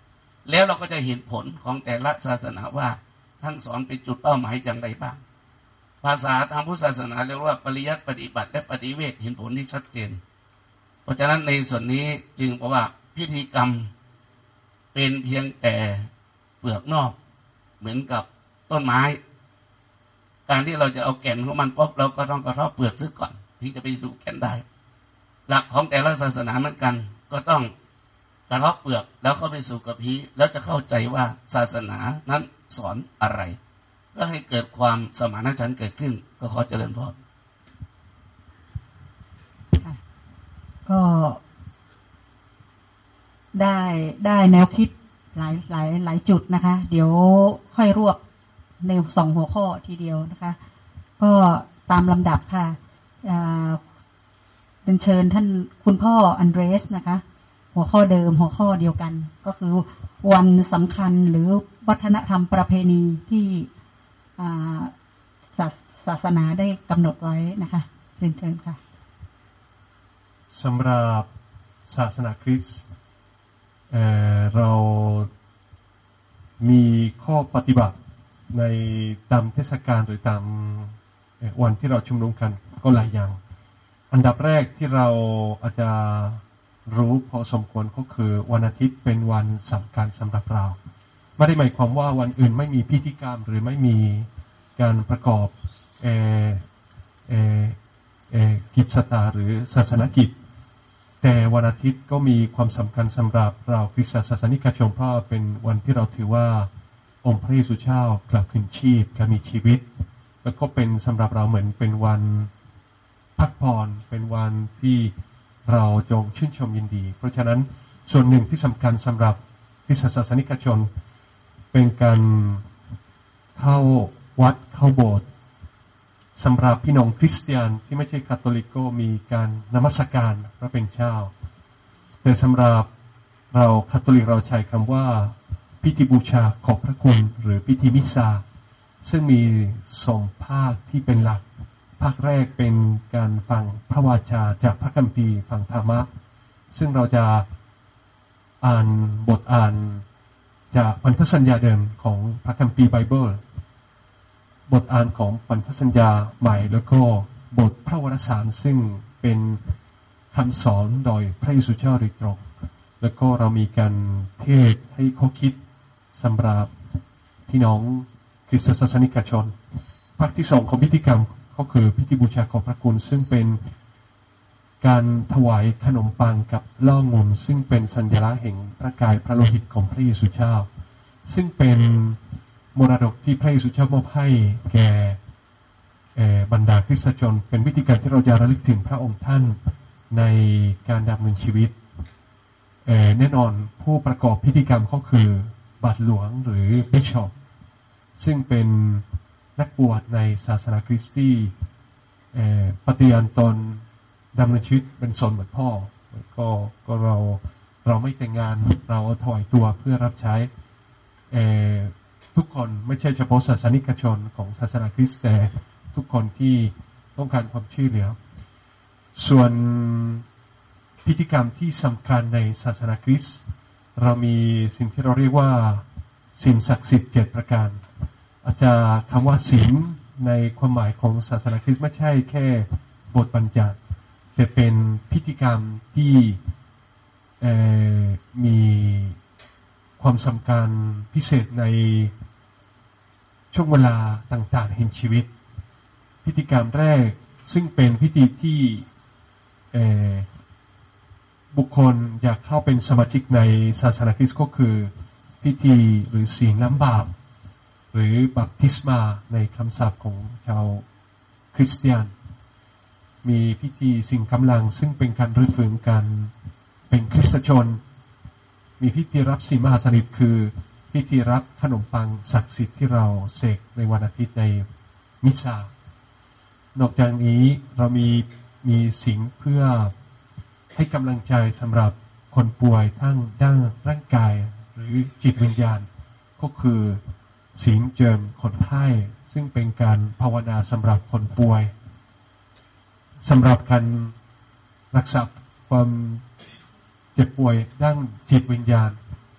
แล้วเราก็จะเห็นผลของแต่ละศาสนาว่าท่านสอนเป็นจุดเป้าหมายอย่างไรบ้างภาษาทางพุทธศาสนาเรียกว่าปริยัติปฏิบัติและปฏิเวทเห็นผลที่ชัดเจนเพราะฉะนั้นในส่วนนี้จึงบอกว่าพิธีกรรมเป็นเพียงแต่เปลือกนอกเหมือนกับต้นไม้การที่เราจะเอาแก่นของมันปุ๊บเราก็ต้องกระเทาะเปลือกซึกก่อนถึงจะไปสู่แก่นได้หลักของแต่ละศาสนาเหมือนกันก็ต้องกระเทาะเปลือกแล้วเข้าไปสู่กระพี้แล้วจะเข้าใจว่าศาสนานั้นสอนอะไรก็ให้เกิดความสมานฉันท์เกิดขึ้นก็ขอเจริญพรก็ได้ได้แนวคิดหลายหลายหลายจุดนะคะเดี๋ยวค่อยรวบในสองหัวข้อทีเดียวนะคะก็ตามลำดับค่ะเป็นเชิญท่านคุณพ่ออันเดรสนะคะหัวข้อเดิมหัวข้อเดียวกันก็คือวันสำคัญหรือวัฒนธรรมประเพณีที่ศาศาสนาได้กำหนดไว้นะคะเรียนเชิญค่ะสำหรับศาสนาคริสต์ เอ่อ เรามีข้อปฏิบัติในตามเทศกาลหรือตามวันที่เราชุมนุมกันก็หลายอย่างอันดับแรกที่เราอาจจะรู้พอสมควรก็คือวันอาทิตย์เป็นวันสำคัญสำหรับเราไม่ได้หมายความว่าวันอื่นไม่มีพิธีกรรมหรือไม่มีการประกอบเอ่อเอ่อเอ่อกิจสตาหรือศาสนกิจแต่วันอาทิตย์ก็มีความสำคัญสำหรับเราคริสตศาสนิกชนเพราะเป็นวันที่เราถือว่าองค์พระเยซูเจ้ากลับคืนชีพกลับมีชีวิตแล้วก็เป็นสำหรับเราเหมือนเป็นวันพักผ่อนเป็นวันที่เราจงชื่นชมยินดีเพราะฉะนั้นส่วนหนึ่งที่สำคัญสำหรับคริสตศาสนิกชนเป็นการเข้าวัดเข้าโบสถ์สำหรับพี่น้องคริสเตียนที่ไม่ใช่คาทอลิกก็มีการนมัสการพระเป็นเจ้าแต่สำหรับเราคาทอลิกเราใช้คำว่าพิธีบูชาขอบพระคุณหรือพิธีมิสซาซึ่งมีสองภาคที่เป็นหลักภาคแรกเป็นการฟังพระวจาจากพระคัมภีร์ฟังธรรมะซึ่งเราจะอ่านบทอ่านจากพันธสัญญาเดิมของพระคัมภีร์ไบเบิลบทอ่านของพันธสัญญาใหม่แล้วก็บทพระวรสารซึ่งเป็นคำสอนโดยพระเยซูเจ้าโดยตรงแล้วก็เรามีการเทศให้ข้อคิดสำหรับพี่น้องคริสตศาสนิกชนภาคที่สองของพิธีกรรมก็คือพิธีบูชาขอบพระคุณซึ่งเป็นการถวายขนมปังกับเหล้างุ่นซึ่งเป็นสัญลักษณ์แห่งพระกายพระโลหิตของพระเยซูเจ้าซึ่งเป็นมรดกที่พระเยซูเจ้ามอบให้แก่บรรดาคริสตชนเป็นวิธีการที่เราจะระลึกถึงพระองค์ท่านในการดำเนินชีวิตแน่นอนผู้ประกอบพิธีกรรมก็คือบาทหลวงหรือบิชอปซึ่งเป็นนักบวชในศาสนาคริสต์ปฏิญาณตนดำเนินชีวิตเป็นสนเหมือนพ่อก็ก็เราเราไม่แต่งงานเราถวายตัวเพื่อรับใช้ทุกคนไม่ใช่เฉพาะศาสนิกชนของศาสนาคริสต์แต่ทุกคนที่ต้องการความช่วยเหลือส่วนพิธีกรรมที่สำคัญในศาสนาคริสต์เรามีสิ่งที่เราเรียกว่าศีลศักดิ์สิทธิ์เจ็ดประการอาจจะคำว่าศีลในความหมายของศาสนาคริสต์ไม่ใช่แค่บทบัญญัติแต่เป็นพิธีกรรมที่มีความสำคัญพิเศษในช่วงเวลาต่างๆแห่งชีวิตพิธีกรรมแรกซึ่งเป็นพิธีที่บุคคลอยากเข้าเป็นสมาชิกในศาสนาคริสต์ก็คือพิธีหรือศีลล้างบาปหรือบัพติศมาในคำศัพท์ของชาวคริสเตียนมีพิธีสิ่งกำลังซึ่งเป็นการรื้อฟื้นกันเป็นคริสตชนมีพิธีรับศีลมหาสนิทคือพิธีรับขนมปังศักดิ์สิทธิ์ที่เราเสกในวันอาทิตย์ในมิสซานอกจากนี้เรามีมีสิ่งเพื่อให้กำลังใจสำหรับคนป่วยทั้งด้านร่างกายหรือจิตวิญญาณก็คือศีลเจิมคนไข้ซึ่งเป็นการภาวนาสำหรับคนป่วยสำหรับการรักษาความเจ็บป่วยด้านจิตวิญญาณ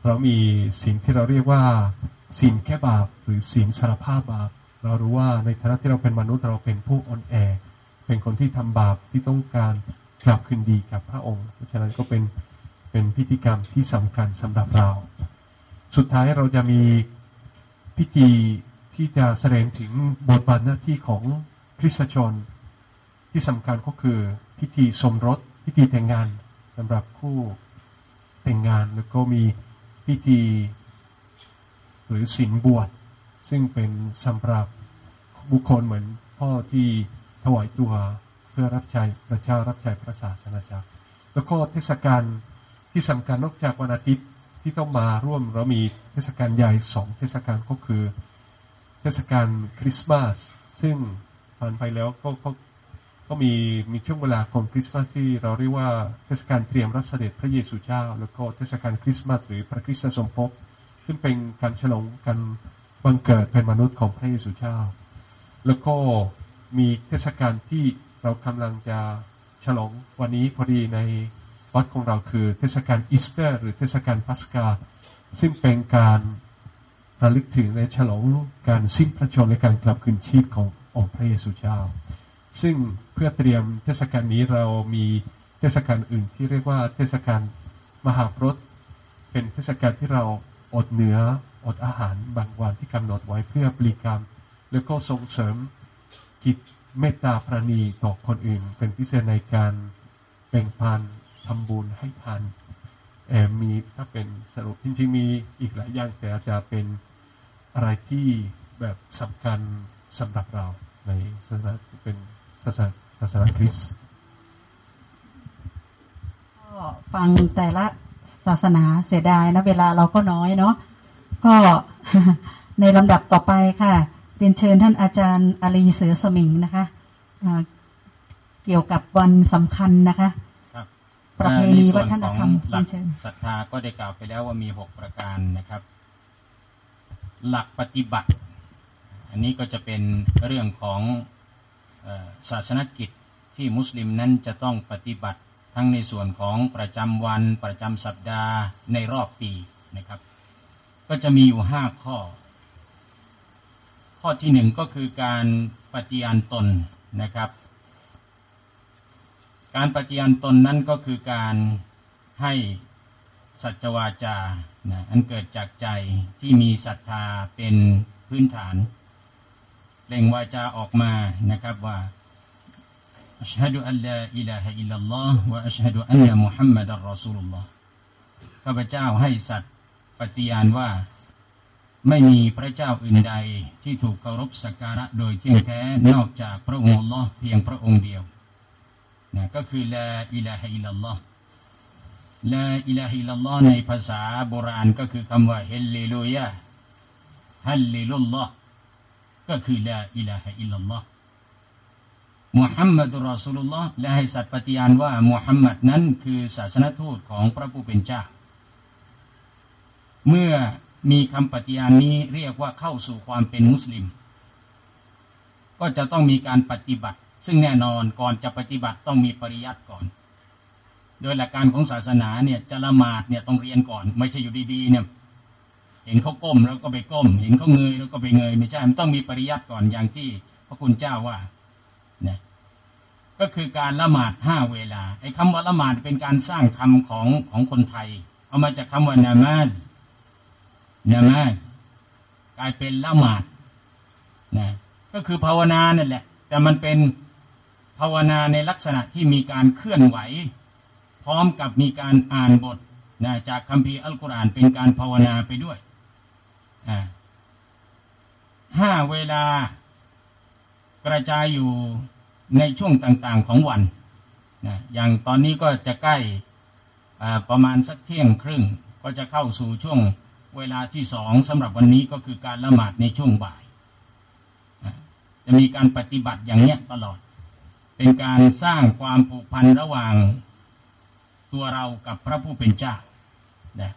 เรามีศีลที่เราเรียกว่าศีลแก้บาปหรือศีลสารภาพบาปเรารู้ว่าในฐานะที่เราเป็นมนุษย์เราเป็นผู้อ่อนแอเป็นคนที่ทำบาปที่ต้องการกลับคืนดีกับพระองค์เพราะฉะนั้นก็เป็นเป็นพิธีกรรมที่สำคัญสำหรับเราสุดท้ายเราจะมีพิธีที่จะแสดงถึงบทบาทหน้าที่ของคริสตชนที่สำคัญก็คือพิธีสมรสพิธีแต่งงานสำหรับคู่แต่งงานแล้วก็มีพิธีหรือศีลบวชซึ่งเป็นสำหรับบุคคลเหมือนพ่อที่ถวายตัวเพื่อรับใช้พระเจ้ารับใช้พระศาสนาจักรแล้วก็เทศกาลที่สำคัญนอกจากวันอาทิตย์ที่ต้องมาร่วมเรามีเทศกาลใหญ่สองเทศกาลก็คือเทศกาลคริสต์มาสซึ่งผ่านไปแล้วก็ก็ก็มีมีช่วงเวลาของคริสต์มาสที่เราเรียกว่าเทศกาลเตรียมรับเสด็จพระเยซูเจ้าแล้วก็เทศกาลคริสต์มาสหรือพระคริสตสมภพซึ่งเป็นการฉลองกันวันเกิดเป็นมนุษย์ของพระเยซูเจ้าแล้วก็มีเทศกาลที่เรากำลังจะฉลองวันนี้พอดีในวัดของเราคือเทศกาลอีสเตอร์หรือเทศกาลปัสกาซึ่งเป็นการระลึกถึงและฉลองการสิ้นพระชนม์และการกลับคืนชีพขององค์พระเยซูเจ้าซึ่งเพื่อเตรียมเทศกาลนี้เรามีเทศกาลอื่นที่เรียกว่าเทศกาลมหาพรตเป็นเทศกาลที่เราอดเนื้ออดอาหารบางวันที่กำหนดไว้เพื่อปลีกรรมแล้วก็ส่งเสริมกิจเมตตาปราณีต่อคนอื่นเป็นพิเศษในการแบ่งปันทำบุญให้ทานแอบมีถ้าเป็นสรุปจริงๆมีอีกหลายอย่างแต่อาจจะเป็นอะไรที่แบบสำคัญสำหรับเราในศาสนาเป็นศาสนาศาสนาคริสต์ก็ฟังแต่ละศาสนาเสียดายนะเวลาเราก็น้อยเนาะก็ในลำดับต่อไปค่ะเรียนเชิญท่านอาจารย์อาลีเสือสมิงนะคะเกี่ยวกับวันสำคัญนะคะประเพณีวัฒนธรรมหลักศรัทธาก็ได้กล่าวไปแล้วว่ามีหกประการนะครับหลักปฏิบัติอันนี้ก็จะเป็นเรื่องของศาสนกิจที่มุสลิมนั้นจะต้องปฏิบัติทั้งในส่วนของประจำวันประจำสัปดาห์ในรอบปีนะครับก็จะมีอยู่ห้าข้อข้อที่หนึ่งก็คือการปฏิญาณตนนะครับการปฏิญาณตนนั้นก็คือการให้สัจวาจานะอันเกิดจากใจที่มีศรัทธาเป็นพื้นฐานเปล่งวาจาออกมานะครับว่าอัชฮะดุอัลลาอิลาฮะอิลลัลลอฮ์วะอัชฮะดุอันนะมุฮัมมัดอัรรอซูลุลลอฮ์ข้าพเจ้าให้สัตย์ปฏิญาณว่าไม่มีพระเจ้าอื่นใดที่ถูกเคารพสักการะโดยเที่ยงแท้นอกจากพระองค์อัลลอฮ์เพียงพระองค์เดียวนะก็คือลาอิลาฮะอิลลัลลอฮ์ลาอิลาฮะอิลลัลลอฮ์ในภาษาโบราณก็คือคำว่าเฮลเลลูยาฮัลเลลุลลอฮ์ก็คือลาอิลาฮะอิลลัลลอฮ์มุฮัมมัดุรรอซูลุลลอฮ์และให้สัตย์ปฏิญาณว่ามุฮัมมัดนั้นคือศาสนทูตของพระผู้เป็นเจ้าเมื่อมีคำปฏิญาณนี้เรียกว่าเข้าสู่ความเป็นมุสลิมก็จะต้องมีการปฏิบัติซึ่งแน่นอนก่อนจะปฏิบัติต้องมีปริยัติก่อนโดยหลักการของศาสนาเนี่ยจะละหมาดเนี่ยต้องเรียนก่อนไม่ใช่อยู่ดีๆเนี่ยเห็นเขาก้มแล้วก็ไปก้มเห็นเขาเงยแล้วก็ไปเงยไม่ใช่มันต้องมีปริยัติก่อนอย่างที่พระคุณเจ้าว่าเนี่ยก็คือการละหมาดห้าเวลาไอ้คำว่าละหมาดเป็นการสร้างคำของของคนไทยเอามาจากคำว่านามาซนามาซกลายเป็นละหมาดนะก็คือภาวนานั่นแหละแต่มันเป็นภาวนาในลักษณะที่มีการเคลื่อนไหวพร้อมกับมีการอ่านบทนะจากคัมภีร์อัลกุรอานเป็นการภาวนาไปด้วยอ่าห้าเวลากระจายอยู่ในช่วงต่างๆของวันนะอย่างตอนนี้ก็จะใกล้ประมาณสักเที่ยงครึ่งก็จะเข้าสู่ช่วงเวลาที่สองสำหรับวันนี้ก็คือการละหมาดในช่วงบ่ายจะมีการปฏิบัติอย่างเนี้ยตลอดเป็นการสร้างความผูกพันระหว่างตัวเรากับพระผู้เป็นเจ้านะ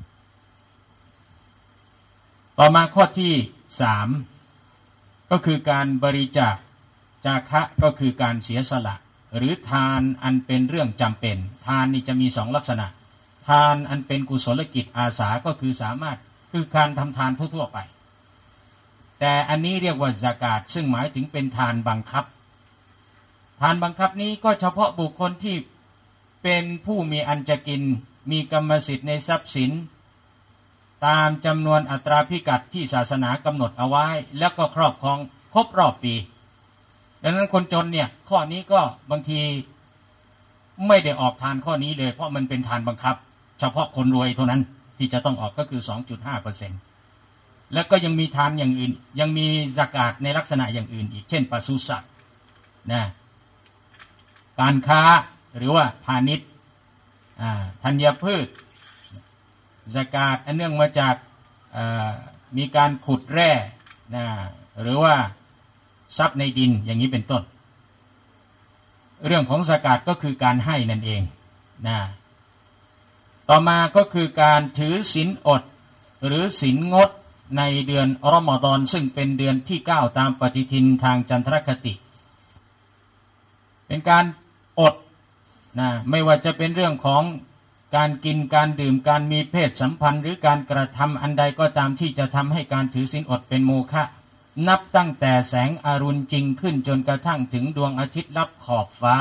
ต่อมาข้อที่สามก็คือการบริจาคจาคะก็คือการเสียสละหรือทานอันเป็นเรื่องจำเป็นทานนี่จะมีสองลักษณะทานอันเป็นกุศลกิจอาสาก็คือสามารถคือการทำทานทั่วๆไปแต่อันนี้เรียกว่าซะกาตซึ่งหมายถึงเป็นทานบังคับทานบังคับนี้ก็เฉพาะบุคคลที่เป็นผู้มีอันจะกินมีกรรมสิทธิ์ในทรัพย์สินตามจำนวนอัตราพิกัดที่ศาสนากำหนดเอาไว้แล้วก็ครอบครองครบรอบปีดังนั้นคนจนเนี่ยข้อนี้ก็บางทีไม่ได้ออกทานข้อนี้เลยเพราะมันเป็นทานบังคับเฉพาะคนรวยเท่านั้นที่จะต้องออกก็คือ สองจุดห้าเปอร์เซ็นต์ แล้วก็ยังมีทานอย่างอื่นยังมีซะกาตในลักษณะอย่างอื่นอีกเช่นปศุสัตว์นะการค้าหรือว่าพาณิชย์ธัญพืชซะกาตอันเนื่องมาจากมีการขุดแร่นะหรือว่าทรัพย์ในดินอย่างนี้เป็นต้นเรื่องของซะกาตก็คือการให้นั่นเองนะต่อมาก็คือการถือศีลอดหรือศีลงดในเดือนรอมฎอนซึ่งเป็นเดือนที่เก้าตามปฏิทินทางจันทรคติเป็นการอดนะไม่ว่าจะเป็นเรื่องของการกินการดื่มการมีเพศสัมพันธ์หรือการกระทำอันใดก็ตามที่จะทำให้การถือศีลอดเป็นโมฆะนับตั้งแต่แสงอรุณจริงขึ้นจนกระทั่งถึงดวงอาทิตย์ลับขอบฟ้า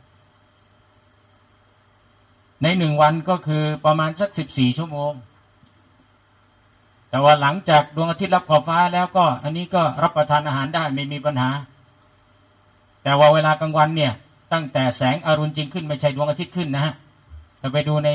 ในหนึ่งวันก็คือประมาณสักสิบสี่ชั่วโมงแต่ว่าหลังจากดวงอาทิตย์ลับขอบฟ้าแล้วก็อันนี้ก็รับประทานอาหารได้ไม่มีปัญหาแต่ว่าเวลากลางวันเนี่ยตั้งแต่แสงอรุณจริงขึ้นไม่ใช่ดวงอาทิตย์ขึ้นนะฮะถ้าไปดูใน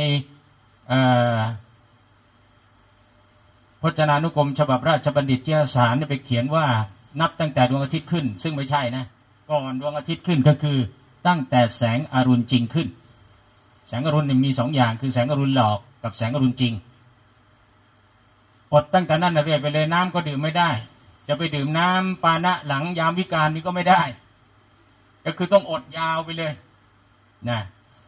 พจนานุกรมฉบับราชบัณฑิตยสารไปเขียนว่านับตั้งแต่ดวงอาทิตย์ขึ้นซึ่งไม่ใช่นะก่อนดวงอาทิตย์ขึ้นก็คือตั้งแต่แสงอรุณจริงขึ้นแสงอรุณมีสองอย่างคือแสงอรุณหลอกกับแสงอรุณจริงอดตั้งแต่นั้นเรื่อยไปเลยน้ำก็ดื่มไม่ได้จะไปดื่มน้ำปานะหลังยามวิกาลนี่ก็ไม่ได้ก็คือต้องอดยาวไปเลยนะ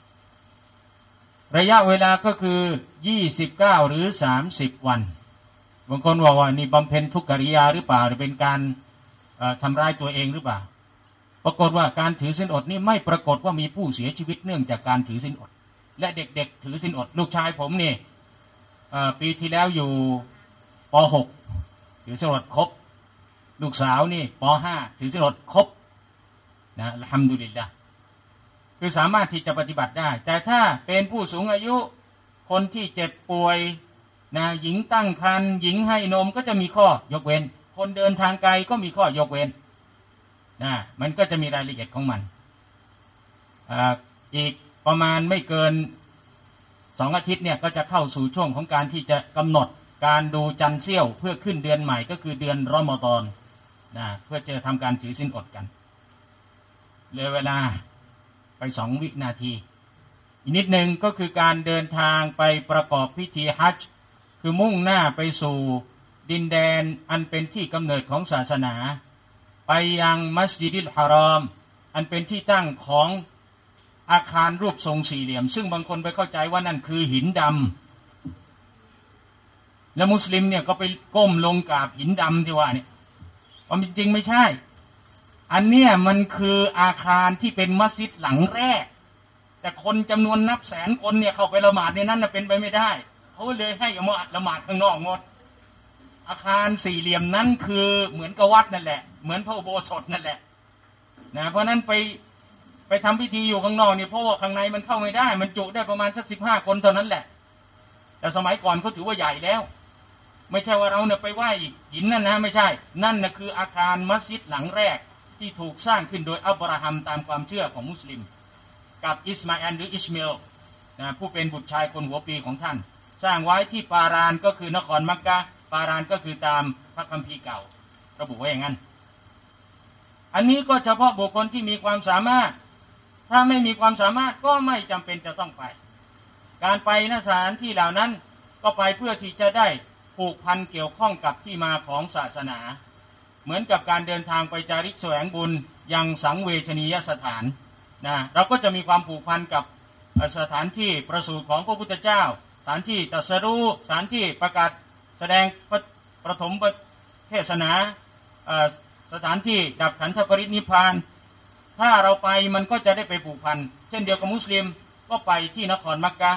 ระยะเวลาก็คือยี่สิบเก้าหรือสามสิบวันบางคนบอกว่านี่บำเพ็ญทุกขกิริยาหรือเปล่าหรือเป็นการทำร้ายตัวเองหรือเปล่าปรากฏว่าการถือศีลอดนี่ไม่ปรากฏว่ามีผู้เสียชีวิตเนื่องจากการถือศีลอดและเด็กๆถือศีลอดลูกชายผมนี่ปีที่แล้วอยู่ป.หก ถือศีลอดครบลูกสาวนี่ป.ห้า ถือศีลอดครบนะอัลฮัมดุลิลละห์คือสามารถที่จะปฏิบัติได้แต่ถ้าเป็นผู้สูงอายุคนที่เจ็บป่วยนะหญิงตั้งครรภ์หญิงให้นมก็จะมีข้อยกเว้นคนเดินทางไกลก็มีข้อยกเว้นนะมันก็จะมีรายละเอียดของมันอ่าอีกประมาณไม่เกินสองอาทิตย์เนี่ยก็จะเข้าสู่ช่วงของการที่จะกำหนดการดูจันทร์เสี้ยวเพื่อขึ้นเดือนใหม่ก็คือเดือนรอมฎอนนะเพื่อจะทำการถือศีลอดกันเลยเวลาไปสองวินาทีอีกนิดหนึ่งก็คือการเดินทางไปประกอบพิธีฮัจญ์คือมุ่งหน้าไปสู่ดินแดนอันเป็นที่กำเนิดของศาสนาไปยังมัสยิดิลฮารอมอันเป็นที่ตั้งของอาคารรูปทรงสี่เหลี่ยมซึ่งบางคนไปเข้าใจว่านั่นคือหินดำและมุสลิมเนี่ยก็ไปก้มลงกราบหินดำที่ว่าเนี่ยความจริงไม่ใช่อันเนี้ยมันคืออาคารที่เป็นมัสยิดหลังแรกแต่คนจำนวนนับแสนคนเนี่ยเข้าไปละหมาดในนั้นน่ะเป็นไปไม่ได้เขาเลยให้เอามาละหมาดข้างนอกหมดอาคารสี่เหลี่ยมนั้นคือเหมือนกับวัดนั่นแหละเหมือนพระอุโบสถนั่นแหละนะเพราะนั้นไปไปทำพิธีอยู่ข้างนอกเนี่ยเพราะว่าข้างในมันเข้าไม่ได้มันจุได้ประมาณสักสิบห้าคนเท่านั้นแหละแต่สมัยก่อนเขาถือว่าใหญ่แล้วไม่ใช่ว่าเราเนี่ยไปไหว้หินนั่นนะไม่ใช่นั่นน่ะคืออาคารมัสยิดหลังแรกที่ถูกสร้างขึ้นโดยอับราฮัมตามความเชื่อของมุสลิมกับอิสมาอิลหรืออิชเมลนะผู้เป็นบุตรชายคนหัวปีของท่านสร้างไว้ที่ปารานก็คือนครมักกะปารานก็คือตามพระคัมภีร์เก่าระบุไว้อย่างนั้นอันนี้ก็เฉพาะบุคคลที่มีความสามารถถ้าไม่มีความสามารถก็ไม่จำเป็นจะต้องไปการไปณสถานที่เหล่านั้นก็ไปเพื่อที่จะได้ผูกพันเกี่ยวข้องกับที่มาของศาสนาเหมือนกับการเดินทางไปจาริกแสวงบุญยังสังเวชนียสถานนะเราก็จะมีความผูกพันกับสถานที่ประสูติของพระพุทธเจ้าสถานที่ตรัสรู้สถานที่ประกาศแสดงประถมเทศนาสถานที่ดับขันธปรินิพพานถ้าเราไปมันก็จะได้ไปผูกพันเช่นเดียวกับมุสลิมก็ไปที่นครมักกะไป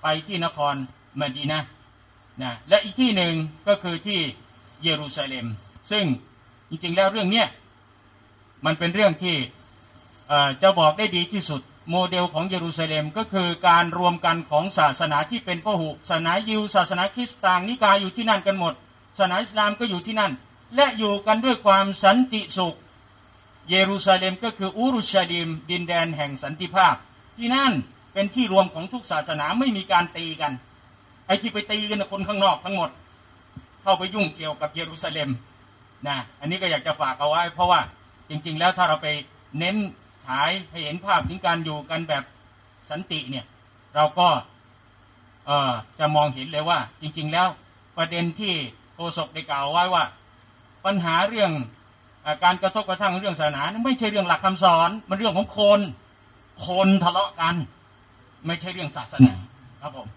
ไปที่นครมะดีนะห์นะและอีกที่หนึ่งก็คือที่เยรูซาเล็มซึ่งจริงๆแล้วเรื่องเนี้ยมันเป็นเรื่องที่จะบอกได้ดีที่สุดโมเดลของเยรูซาเล็มก็คือการรวมกันของศาสนาที่เป็นพหุศาสนายิวศาสนาคริสต์ต่างนิกายอยู่ที่นั่นกันหมดศาสนาอิสลามก็อยู่ที่นั่นและอยู่กันด้วยความสันติสุขเยรูซาเล็มก็คืออุรุชาลิมดินแดนแห่งสันติภาพที่นั่นเป็นที่รวมของทุกศาสนาไม่มีการตีกันไอ้ที่ไปตีกันคนข้างนอกทั้งหมดเข้าไปยุ่งเกี่ยวกับเยรูซาเล็มนะอันนี้ก็อยากจะฝากเอาไว้เพราะว่าจริงๆแล้วถ้าเราไปเน้นฉายให้เห็นภาพถึงการอยู่กันแบบสันติเนี่ยเราก็เอ่อจะมองเห็นเลยว่าจริงๆแล้วประเด็นที่โฆษกได้กล่าวไว้ว่าปัญหาเรื่องการกระทบกระทั่งเรื่องศาสนาไม่ใช่เรื่องหลักคำสอนมันเรื่องของคนคนทะเลาะกันไม่ใช่เรื่องศาสนาครับผม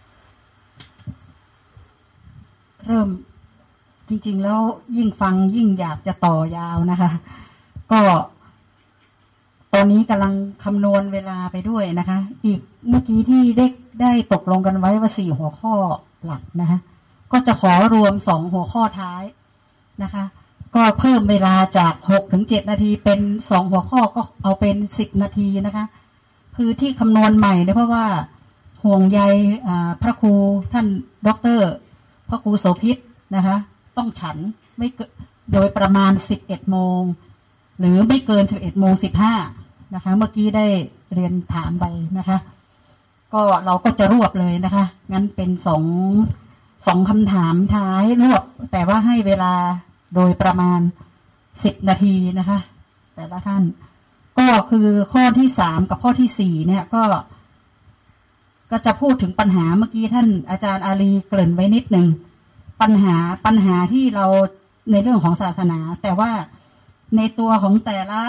เริ่มจริงๆแล้วยิ่งฟังยิ่งอยากจะต่อยาวนะคะก็ตอนนี้กำลังคำนวณเวลาไปด้วยนะคะอีกเมื่อกี้ที่ได้ได้ตกลงกันไว้ว่าสี่หัวข้อหลักนะคะก็จะขอรวมสองหัวข้อท้ายนะคะก็เพิ่มเวลาจากหกถึงเจ็ดนาทีเป็นสองหัวข้อก็เอาเป็นสิบนาทีนะคะคือที่คำนวณใหม่เนี่ยเพราะว่าห่วงใยพระครูท่านด็อกเตอร์พระครูโสภิตนะคะต้องฉันไม่โดยประมาณสิบเอ็ดโมงหรือไม่เกินสิบเอ็ดโมงสิบห้านะคะเมื่อกี้ได้เรียนถามไปนะคะก็เราก็จะรวบเลยนะคะงั้นเป็นสองสองคำถามท้ายรวบแต่ว่าให้เวลาโดยประมาณสิบนาทีนะคะแต่ละท่านก็คือข้อที่สามกับข้อที่สี่เนี่ยก็ก็จะพูดถึงปัญหาเมื่อกี้ท่านอาจารย์อาลีเกริ่นไว้นิดหนึ่งปัญหาปัญหาที่เราในเรื่องของศาสนาแต่ว่าในตัวของแต่ละ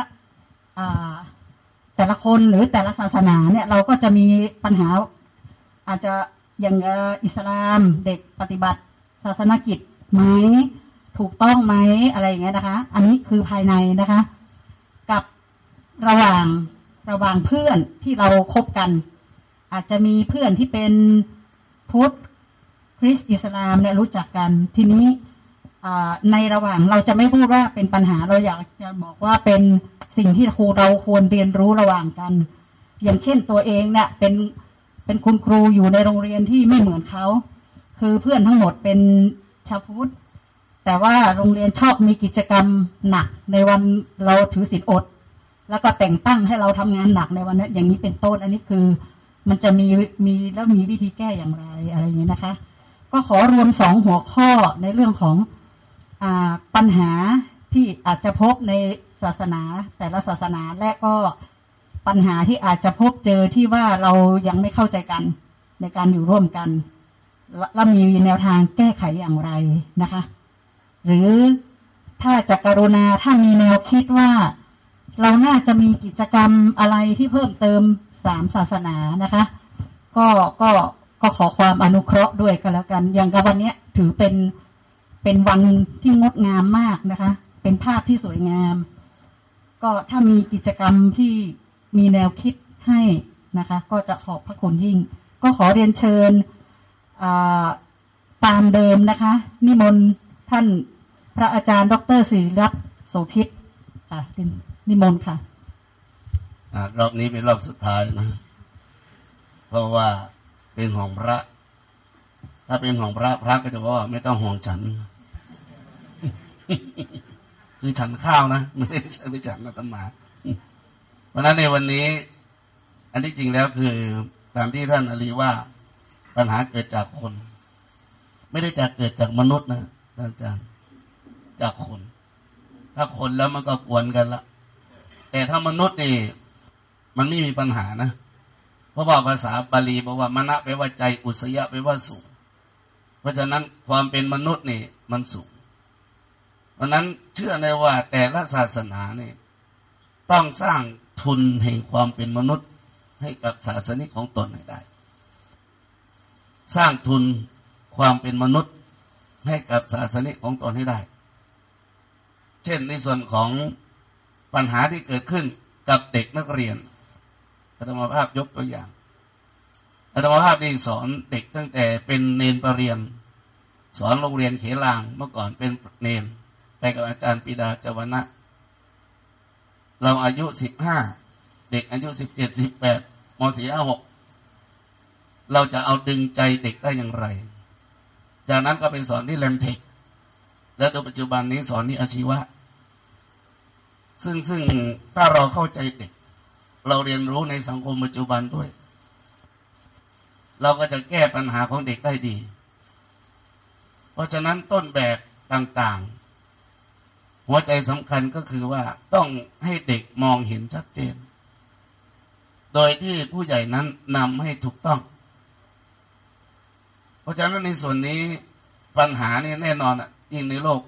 แต่ละคนหรือแต่ละศาสนาเนี่ยเราก็จะมีปัญหาอาจจะอย่างอิสลามเด็กปฏิบัติศาสนกิจไหมถูกต้องไหมอะไรอย่างเงี้ยนะคะอันนี้คือภายในนะคะกับระหว่างระหว่างเพื่อนที่เราคบกันอาจจะมีเพื่อนที่เป็นพุทธคริสต์อิสลามเนี่ยรู้จักกันทีนี้ในระหว่างเราจะไม่พูดว่าเป็นปัญหาเราอยากจะบอกว่าเป็นสิ่งที่ครูเราควรเรียนรู้ระหว่างกันอย่างเช่นตัวเองเนี่ยเป็นเป็นคุณครูอยู่ในโรงเรียนที่ไม่เหมือนเขาคือเพื่อนทั้งหมดเป็นชาวพุทธแต่ว่าโรงเรียนชอบมีกิจกรรมหนักในวันเราถือศีลอดแล้วก็แต่งตั้งให้เราทำงานหนักในวันนั้นอย่างนี้เป็นต้นอันนี้คือมันจะมีมีแล้วมีวิธีแก้อย่างไรอะไรอย่างนี้นะคะก็ขอรวมสองหัวข้อในเรื่องของอ่าปัญหาที่อาจจะพบในศาสนาแต่ละศาสนาและก็ปัญหาที่อาจจะพบเจอที่ว่าเรายังไม่เข้าใจกันในการอยู่ร่วมกันและมีแนวทางแก้ไขอย่างไรนะคะหรือถ้าจะกรุณาถ้ามีแนวคิดว่าเราน่าจะมีกิจกรรมอะไรที่เพิ่มเติมสามศาสนานะคะก็ก็ก็ขอความอนุเคราะห์ด้วยกันแล้วกันอย่างกับวันนี้ถือเป็นเป็นวันที่งดงามมากนะคะเป็นภาพที่สวยงามก็ถ้ามีกิจกรรมที่มีแนวคิดให้นะคะก็จะขอบพระคุณยิ่งก็ขอเรียนเชิญตามเดิมนะคะนิมนต์ท่านพระอาจารย์ดร.ศิริรัตน์โสภิตค่ะนิมนต์ค่ะรอบนี้เป็นรอบสุดท้ายนะเพราะว่าเป็นห่วงพระถ้าเป็นห่วงพระพระก็จะบอกว่าไม่ต้องห่วงฉันคือฉันข้าวนะไม่ได้ฉันไม่ฉันอาตมาเพราะนั้นในวันนี้อันที่จริงแล้วคือตามที่ท่านอาลีว่าปัญหาเกิดจากคนไม่ได้จากเกิดจากมนุษย์นะท่านอาจารย์จากคนถ้าคนแล้วมันก็กวนกันละแต่ถ้ามนุษย์นี่มันไม่มีปัญหานะเพราะว่าภาษาบาลีบอกว่ามนะแปลว่าใจอุสยะแปลว่าสูงเพราะฉะนั้นความเป็นมนุษย์นี่มันสูงเพราะนั้นเชื่อในว่าแต่ละศาสนาเนี่ยต้องสร้างทุนแห่งความเป็นมนุษย์ให้กับศาสนิกของตนให้ได้สร้างทุนความเป็นมนุษย์ให้กับศาสนิกของตนให้ได้เช่นในส่วนของปัญหาที่เกิดขึ้นกับเด็กนักเรียนอาตมาภาพยกตัวอย่างอาตมาภาพได้สอนเด็กตั้งแต่เป็นเนนประเรียนสอนโรงเรียนเขลางเมื่อก่อนเป็นเนนไปกับอาจารย์ปิดาจวนะเราอายุสิบห้าเด็กอายุสิบเจ็ดสิบแปดมสี่ห้าหกเราจะเอาดึงใจเด็กได้อย่างไรจากนั้นก็ไปสอนที่แลมเทคและตัวปัจจุบันนี้สอนที่อาชีวะซึ่งซึ่งถ้าเราเข้าใจเด็กเราเรียนรู้ในสังคมปัจจุบันด้วยเราก็จะแก้ปัญหาของเด็กได้ดีเพราะฉะนั้นต้นแบบต่างๆหัวใจสำคัญก็คือว่าต้องให้เด็กมองเห็นชัดเจนโดยที่ผู้ใหญ่นั้นนำให้ถูกต้องเพราะฉะนั้นในส่วนนี้ปัญหานี่แน่นอนอ่ะยิ่งในโลก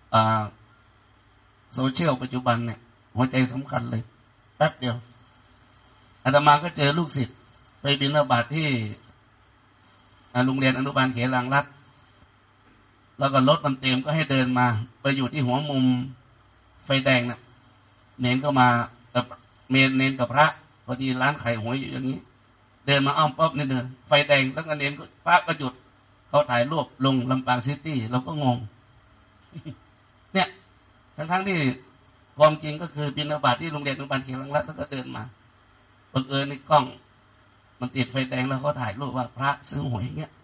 โซเชียลปัจจุบันเนี่ยหัวใจสำคัญเลยแป๊บเดียวอาตมาก็เจอลูกศิษย์ไปบิณฑบาตที่โรงเรียนอนุบาลเขลังรัฐแล้วก็รถมันเต็มก็ให้เดินมาไปอยู่ที่หัวมุมไฟแดงนะเน้นก็มากับเมนเน้นกับพระพอดีร้านขายหวยอยู่อย่างนี้เดินมาอ้อมป๊อบนี่เดินไฟแดงแล้วก็เน้นก็พระก็หยุดเขาถ่ายรูปลงลำปางซิตี้เราก็งงเนี่ยทั้งทั้งที่ความจริงก็คือบิณฑบาตที่โรงเรียนอนุบาลเขลังรัฐแล้วก็เดินมาบังเอิญในกล้องมันติดไฟแดงแล้วเขาถ่ายรูปว่าพระซื้อหวยอย่างเงี้ย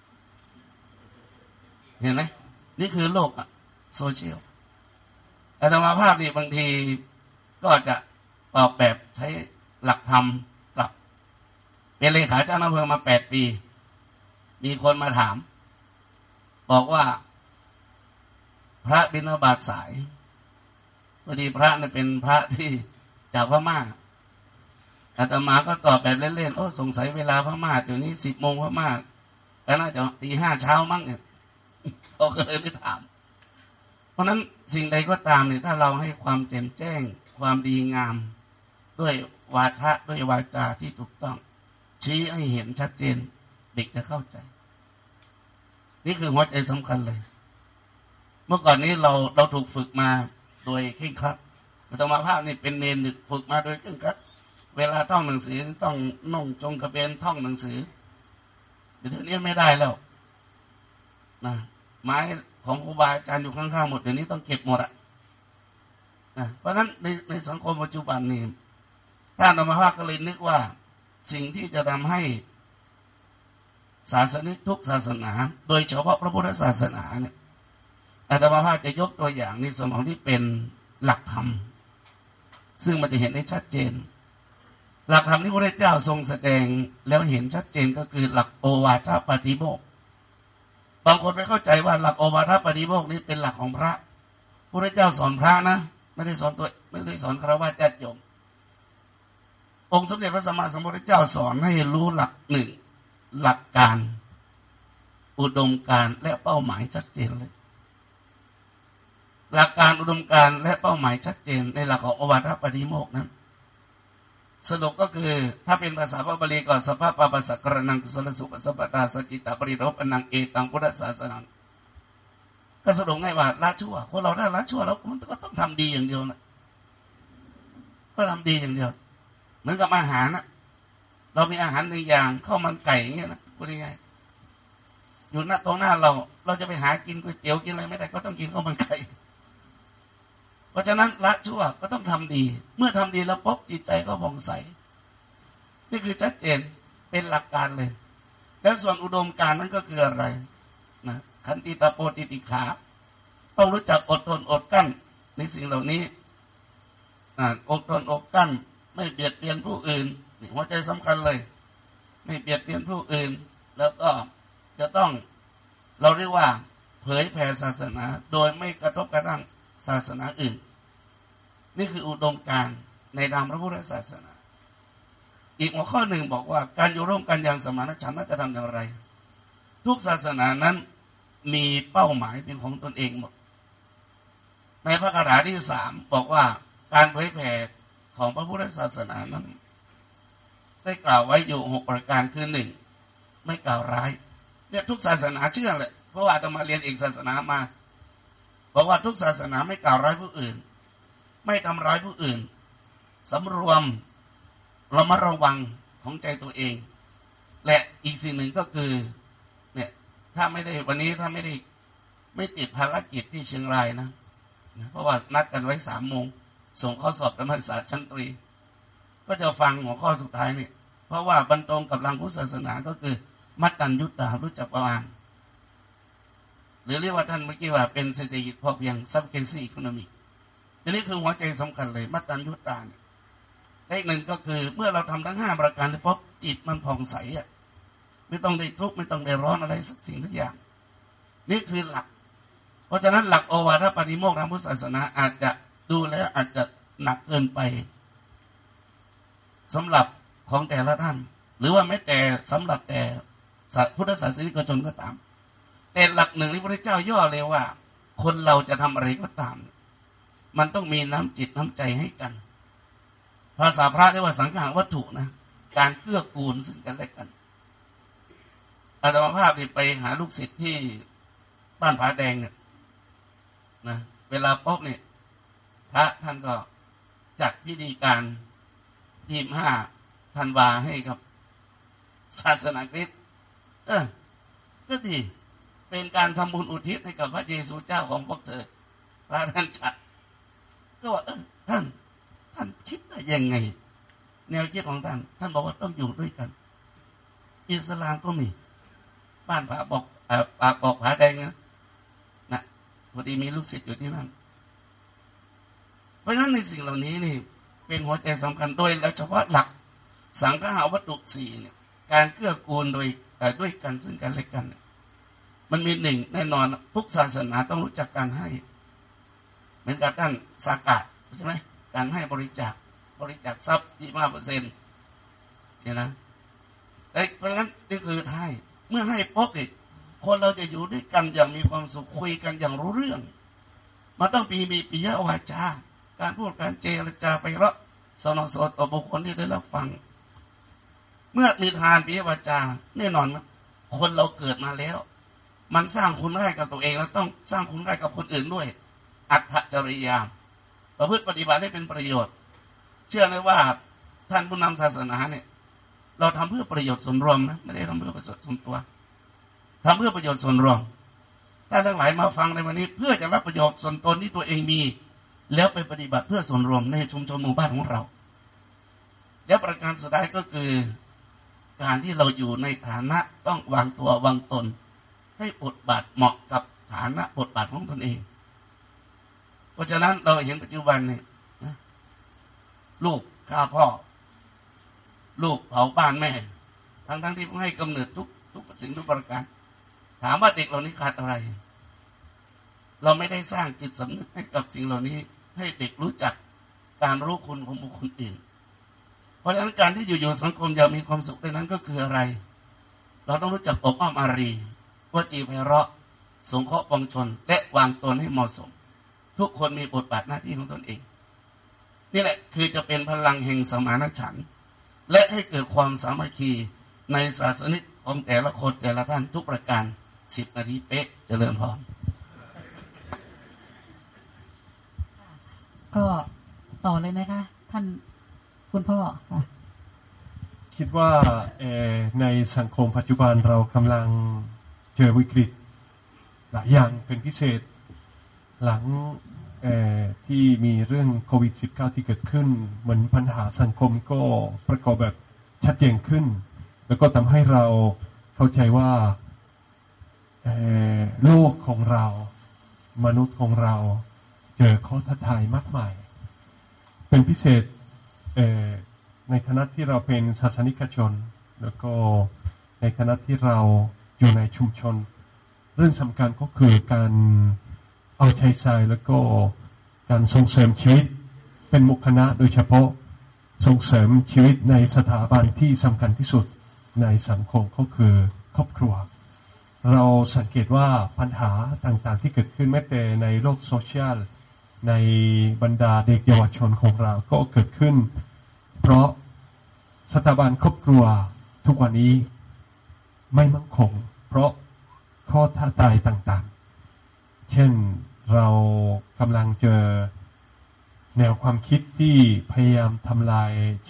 เห็นไหมนี่คือโลกอะโซเชียลอาตมาภาพนี่บางทีก็จะออกแบบใช้หลักธรรมปรับเป็นเลขาเจ้าอำเภอมาแปดปีมีคนมาถามบอกว่าพระบิณฑบาตสายพอดีพระนี่เป็นพระที่จากพม่าอาตมาก็ตอบแบบเล่นๆโอ้สงสัยเวลาพม่าเดี๋ยวนี้สิบโมงพม่าก็น่าจะตีห้าเช้ามั้งเนี่ยเขาก็เลยไม่ถามเพราะนั้นสิ่งใดก็ตามเนี่ยถ้าเราให้ความแจ่มแจ้งความดีงามด้วยวาทะด้วยวาจาที่ถูกต้องชี้ให้เห็นชัดเจนเด็กจะเข้าใจนี่คือหัวใจสำคัญเลยเมื่อก่อนนี้เราเราถูกฝึกมาโดยเคร่งครัดอาตมาภาพนี่เป็นเนรฝึกมาโดยเคร่งครัดเวลาท่องหนังสือต้องนุ่งจงกระเบนท่องหนังสือเดี๋ยวนี้ไม่ได้แล้วนะไม้ของครูบาอาจารย์อยู่ข้างๆหมดเดี๋ยวนี้ต้องเก็บหมดอ่ะนะเพราะฉะนั้นในในสังคมปัจจุบันนี่ท่านอาตมาภาพก็เลยนึกว่าสิ่งที่จะทำให้ศาสนิกทุกศาสนาโดยเฉพาะพระพุทธศาสนาเนี่ยอาตมาภาพจะยกตัวอย่างในส่วนของที่เป็นหลักธรรมซึ่งมันจะเห็นได้ชัดเจนหลักธรรมที่พระพุทธเจ้าทรงแสดงแล้วเห็นชัดเจนก็คือหลักโอวาทปาติโมกข์บางคนไปเข้าใจว่าหลักโอวาทปาติโมกข์นี้เป็นหลักของพระพระพุทธเจ้าสอนพระนะไม่ได้สอนตัวไม่ได้สอนฆราวาสญาติโยมองค์สมเด็จพระสัมมาสัมพุทธเจ้าสอนให้รู้หลักหนึ่งหลักการอุดมการและเป้าหมายชัดเจนเลยหลักการอุดมการและเป้าหมายชัดเจนในหลักของโอวาทปาติโมกข์นั้นสรุปก็คือถ้าเป็นภาษาพระบาลีก็สัพพะปะปัสสะกรณังกุศลสุปสัพพตาสจิตตปริโภคนังเอตังพุทธศาสนังก็สรุปง่ายว่าละชั่วคนเราถ้าละชั่วแล้วมันก็ต้องทำดีอย่างเดียวนะก็ทำดีอย่างเดียวเหมือนกับอาหารนะเรามีอาหารหนึ่งอย่างข้าวมันไก่อย่างเงี้ยนะพูดง่ายๆอยู่หน้าตรงหน้าเราเราจะไปหากินก๋วยเตี๋ยวกินอะไรไม่ได้ก็ต้องกินข้าวมันไก่เพราะฉะนั้นละชั่วก็ต้องทำดีเมื่อทำดีแล้วปุ๊บจิตใจก็ผ่องใสนี่คือชัดเจนเป็นหลักการเลยแล้วส่วนอุดมการณ์นั้นก็คืออะไรนะขันติตาโปติติขาต้องรู้จักอดทนอดกั้นในสิ่งเหล่านี้อดทนอดกั้นไม่เบียดเบียนผู้อื่นนี่หัวใจสำคัญเลยไม่เบียดเบียนผู้อื่นแล้วก็จะต้องเราเรียกว่าเผยแผ่ศาสนาโดยไม่กระทบกระทั่งศาสนาอื่นนี่คืออุดมการณ์ในนามพระพุทธศาสนาอีกหัวข้อหนึ่งบอกว่าการอยู่ร่วมกันอย่างสมานฉันท์จะทำอย่างไรทุกศาสนานั้นมีเป้าหมายเป็นของตนเองหมดในพระคาถาที่สามบอกว่าการเผยแผ่ของพระพุทธศาสนานั้นได้กล่าวไว้อยู่หกประการคือหนึ่งไม่กล่าวร้ายเนี่ยทุกศาสนาเชื่อแหละเพราะว่าอาตมาเรียนเอกศาสนามาบอกว่าทุกศาสนาไม่กล่าวร้ายผู้อื่นไม่ทำร้ายผู้อื่นสำรวมระมัดระวังของใจตัวเองและอีกสิ่งหนึ่งก็คือเนี่ยถ้าไม่ได้วันนี้ถ้าไม่ได้ไม่ติดภารกิจที่เชียงรายนะนะเพราะว่านัดกันไว้สามโมงส่งข้อสอบธรรมศาสตร์ชั้นตรีก็จะฟังหัวข้อสุดท้ายนี่เพราะว่าบรรตรงกับหลักพุทธศาสนาก็คือมัตตัญญุตารู้จักประมาณหรือเรียกว่าท่านเมื่อกี้ว่าเป็นเศรษฐกิจพอเพียง sufficiency economy อันนี้คือหัวใจสำคัญเลยมัตตัญญุตาเนี่ยอีกหนึ่งก็คือเมื่อเราทำทั้งห้าประการเพราะจิตมันผ่องใสอ่ะไม่ต้องได้ทุกข์ไม่ต้องได้ร้อนอะไรสักสิ่งทุกอย่างนี่คือหลักเพราะฉะนั้นหลักโอวาทปาฏิโมกข์ทางพุทธศาสนาอาจจะดูแล้วอาจจะหนักเกินไปสำหรับของแต่ละท่านหรือว่าไม่แต่สำหรับแต่พุทธศาสนิกชนก็ตามแต่หลักหนึ่งที่พระเจ้าย่อเลยว่าคนเราจะทำอะไรก็ตามมันต้องมีน้ำจิตน้ำใจให้กันภาษาพระเรียกว่าสังฆาวัตถุนะการเกื้อกูลซึ่งกันและกันอาตมาภาพไปหาลูกศิษย์ที่บ้านผาแดงเนี่ยนะเวลาพบเนี่ยพระท่านก็จัดพิธีการยี่สิบห้าธันวาให้กับศาสนาคริสต์เออก็ดีเป็นการทำบุญอุทิศให้กับพระเยซูเจ้าของพวกเธอพระท่านจัดก็ว่าเออท่านท่านคิดได้ยังไงแนวคิดของท่านท่านบอกว่าต้องอยู่ด้วยกันอิสลามก็มีบ้านผาบอกเอ่อปากบอกผาแดงนะนะพอดีมีลูกศิษย์อยู่ที่นั่นเพราะฉะนั้นในสิ่งเหล่านี้นี่เป็นหัวใจสำคัญโดยแล้วเฉพาะหลักสังฆาวัตถุสี่เนี่ยการเกื้อกูลโดยด้วยกันซึ่งกันและกันมันมีหนึ่งแน่นอนทุกศาสนาต้องรู้จักการให้เหมือนกับท่านสากะใช่ไหมการให้บริจาคบริจาคทรัพย์ยี่สิบห้าเปอร์เซ็นต์เนี่ยนะแต่เพราะฉะนั้นนี่คือให้เมื่อให้ปุ๊บเนี่ยคนเราจะอยู่ด้วยกันอย่างมีความสุขคุยกันอย่างรู้เรื่องมันต้องมีมีปิยวาจาการพูดการเจรจาไปเราะสนอสดต่อบุคคลที่ได้รับฟังเมื่อมีทานปิยวาจาแน่นอนคนเราเกิดมาแล้วมันสร้างคุณให้กับตัวเองแล้วต้องสร้างคุณให้กับคนอื่นด้วยอัตถจริยาประพฤติปฏิบัติให้เป็นประโยชน์เชื่อเลยว่าท่านผู้นำศาสนาเนี่ยเราทำเพื่อประโยชน์ส่วนรวมนะไม่ได้ทำเพื่อประโยชน์ส่วนตัวทำเพื่อประโยชน์ส่วนรวมท่านทั้งหลายมาฟังในวันนี้เพื่อจะรับประโยชน์ส่วนตนที่ตัวเองมีแล้วไปปฏิบัติเพื่อส่วนรวมในชุมชนหมู่บ้านของเราและประการสุดท้ายก็คือการที่เราอยู่ในฐานะต้องวางตัววางตนให้บทบาทเหมาะกับฐานะบทบาทของตนเองเพราะฉะนั้นเราเห็นปัจจุบันเนี่ยลูกฆ่าพ่อลูกเผาบ้านแม่ทั้งทั้งที่ให้กำเนิดทุกทุกสิ่งทุกประการถามว่าเด็กเหล่านี้ขาดอะไรเราไม่ได้สร้างจิตสำนึกให้กับสิ่งเหล่านี้ให้เด็กรู้จักการรู้คุณของบุคคลอื่นเพราะฉะนั้นการที่อยู่ๆสังคมจะมีความสุขในนั้นก็คืออะไรเราต้องรู้จักอบอ้อมอารีวจีไพเราะสงเคราะห์ปองชนและวางตนให้เหมาะสมทุกคนมีบทบาทหน้าที่ของตนเองนี่แหละคือจะเป็นพลังแห่งสมานฉันท์และให้เกิดความสามัคคีในศาสนิกของแต่ละคนแต่ละท่านทุกประการสิบนาทีเป๊ะเจริญพรก็ต่อเลยไหมคะท่านคุณพ่อค่ะคิดว่าในสังคมปัจจุบันเรากำลังเจอวิกฤตหลายอย่างเป็นพิเศษหลังที่มีเรื่องโควิด สิบเก้า ที่เกิดขึ้นเหมือนปัญหาสังคมก็ประกอบแบบชัดเจนขึ้นแล้วก็ทำให้เราเข้าใจว่าโลกของเรามนุษย์ของเราเจอข้อท้าทายมากมายเป็นพิเศษในฐานะที่เราเป็นศาสนิกชนแล้วก็ในฐานะที่เราอยู่ในชุมชนเรื่องสำคัญก็คือการเอาใจใส่แล้วก็การส่งเสริมชีวิตเป็นมุขคณะโดยเฉพาะส่งเสริมชีวิตในสถาบันที่สำคัญที่สุดในสังคมก็คือครอบครัวเราสังเกตว่าปัญหาต่างๆที่เกิดขึ้นแม้แต่ในโลกโซเชียลในบรรดาเด็กเยาวชนของเราก็เกิดขึ้นเพราะสถาบันครอบครัวทุกวันนี้ไม่มั่นคงเพราะข้อท้าทายต่างๆเช่นเรากำลังเจอแนวความคิดที่พยายามทำลายชีวิต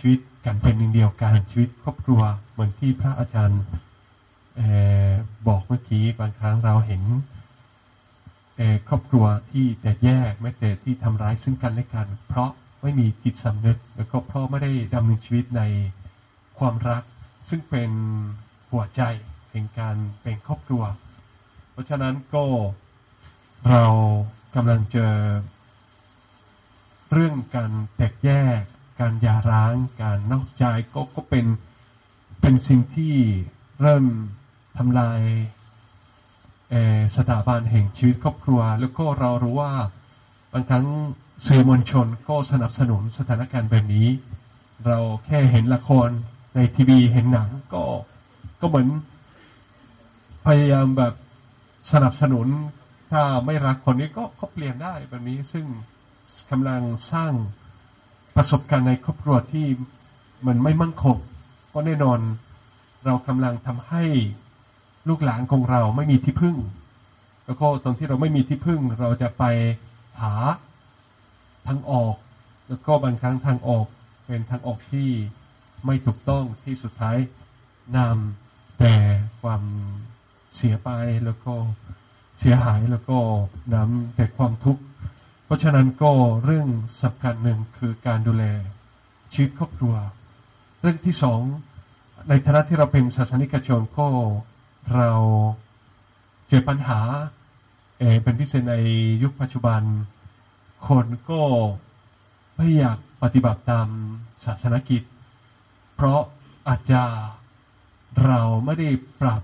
กันเป็นหนึ่งเดียวกันชีวิตครอบครัวเหมือนที่พระอาจารย์บอกเมื่อกี้บางครั้งเราเห็นครอบครัวที่แตกแยกไม่แต่ที่ทำร้ายซึ่งกันและกันเพราะไม่มีจิตสำนึกแล้วก็เพราะไม่ได้ดำเนินชีวิตในความรักซึ่งเป็นหัวใจแห่งการเป็นครอบครัวเพราะฉะนั้นก็เรากำลังเจอเรื่องการแตกแยกการหย่าร้างการนอกใจก็ก็เป็นเป็นสิ่งที่เริ่มทำลายสถาบันแห่งชีวิตครอบครัวแล้วก็เรารู้ว่าบางครั้งสื่อมวลชนก็สนับสนุนสถานการณ์แบบนี้เราแค่เห็นละครในทีวีเห็นหนังก็ก็เหมือนพยายามแบบสนับสนุนถ้าไม่รักคนนี้ก็ก็เปลี่ยนได้แบบนี้ซึ่งกำลังสร้างประสบการณ์ในครอบครัวที่มันไม่มั่นคงก็แน่นอนเรากำลังทำให้ลูกหลานของเราไม่มีที่พึ่งแล้วก็ตอนที่เราไม่มีที่พึ่งเราจะไปหาทางออกแล้วก็บางครั้งทางออกเป็นทางออกที่ไม่ถูกต้องที่สุดท้ายนำแต่ความเสียไปแล้วก็เสียหายแล้วก็นำแต่ความทุกข์เพราะฉะนั้นก็เรื่องสำคัญหนึ่งคือการดูแลชีวิตครอบครัวเรื่องที่สองในฐานะที่เราเป็นศาสนิกชนก็เราเจอปัญหาเออเป็นพิเศษในยุคปัจจุบันคนก็ไม่อยากปฏิบัติตามศาสนกิจเพราะอาจจะเราไม่ได้ปรับ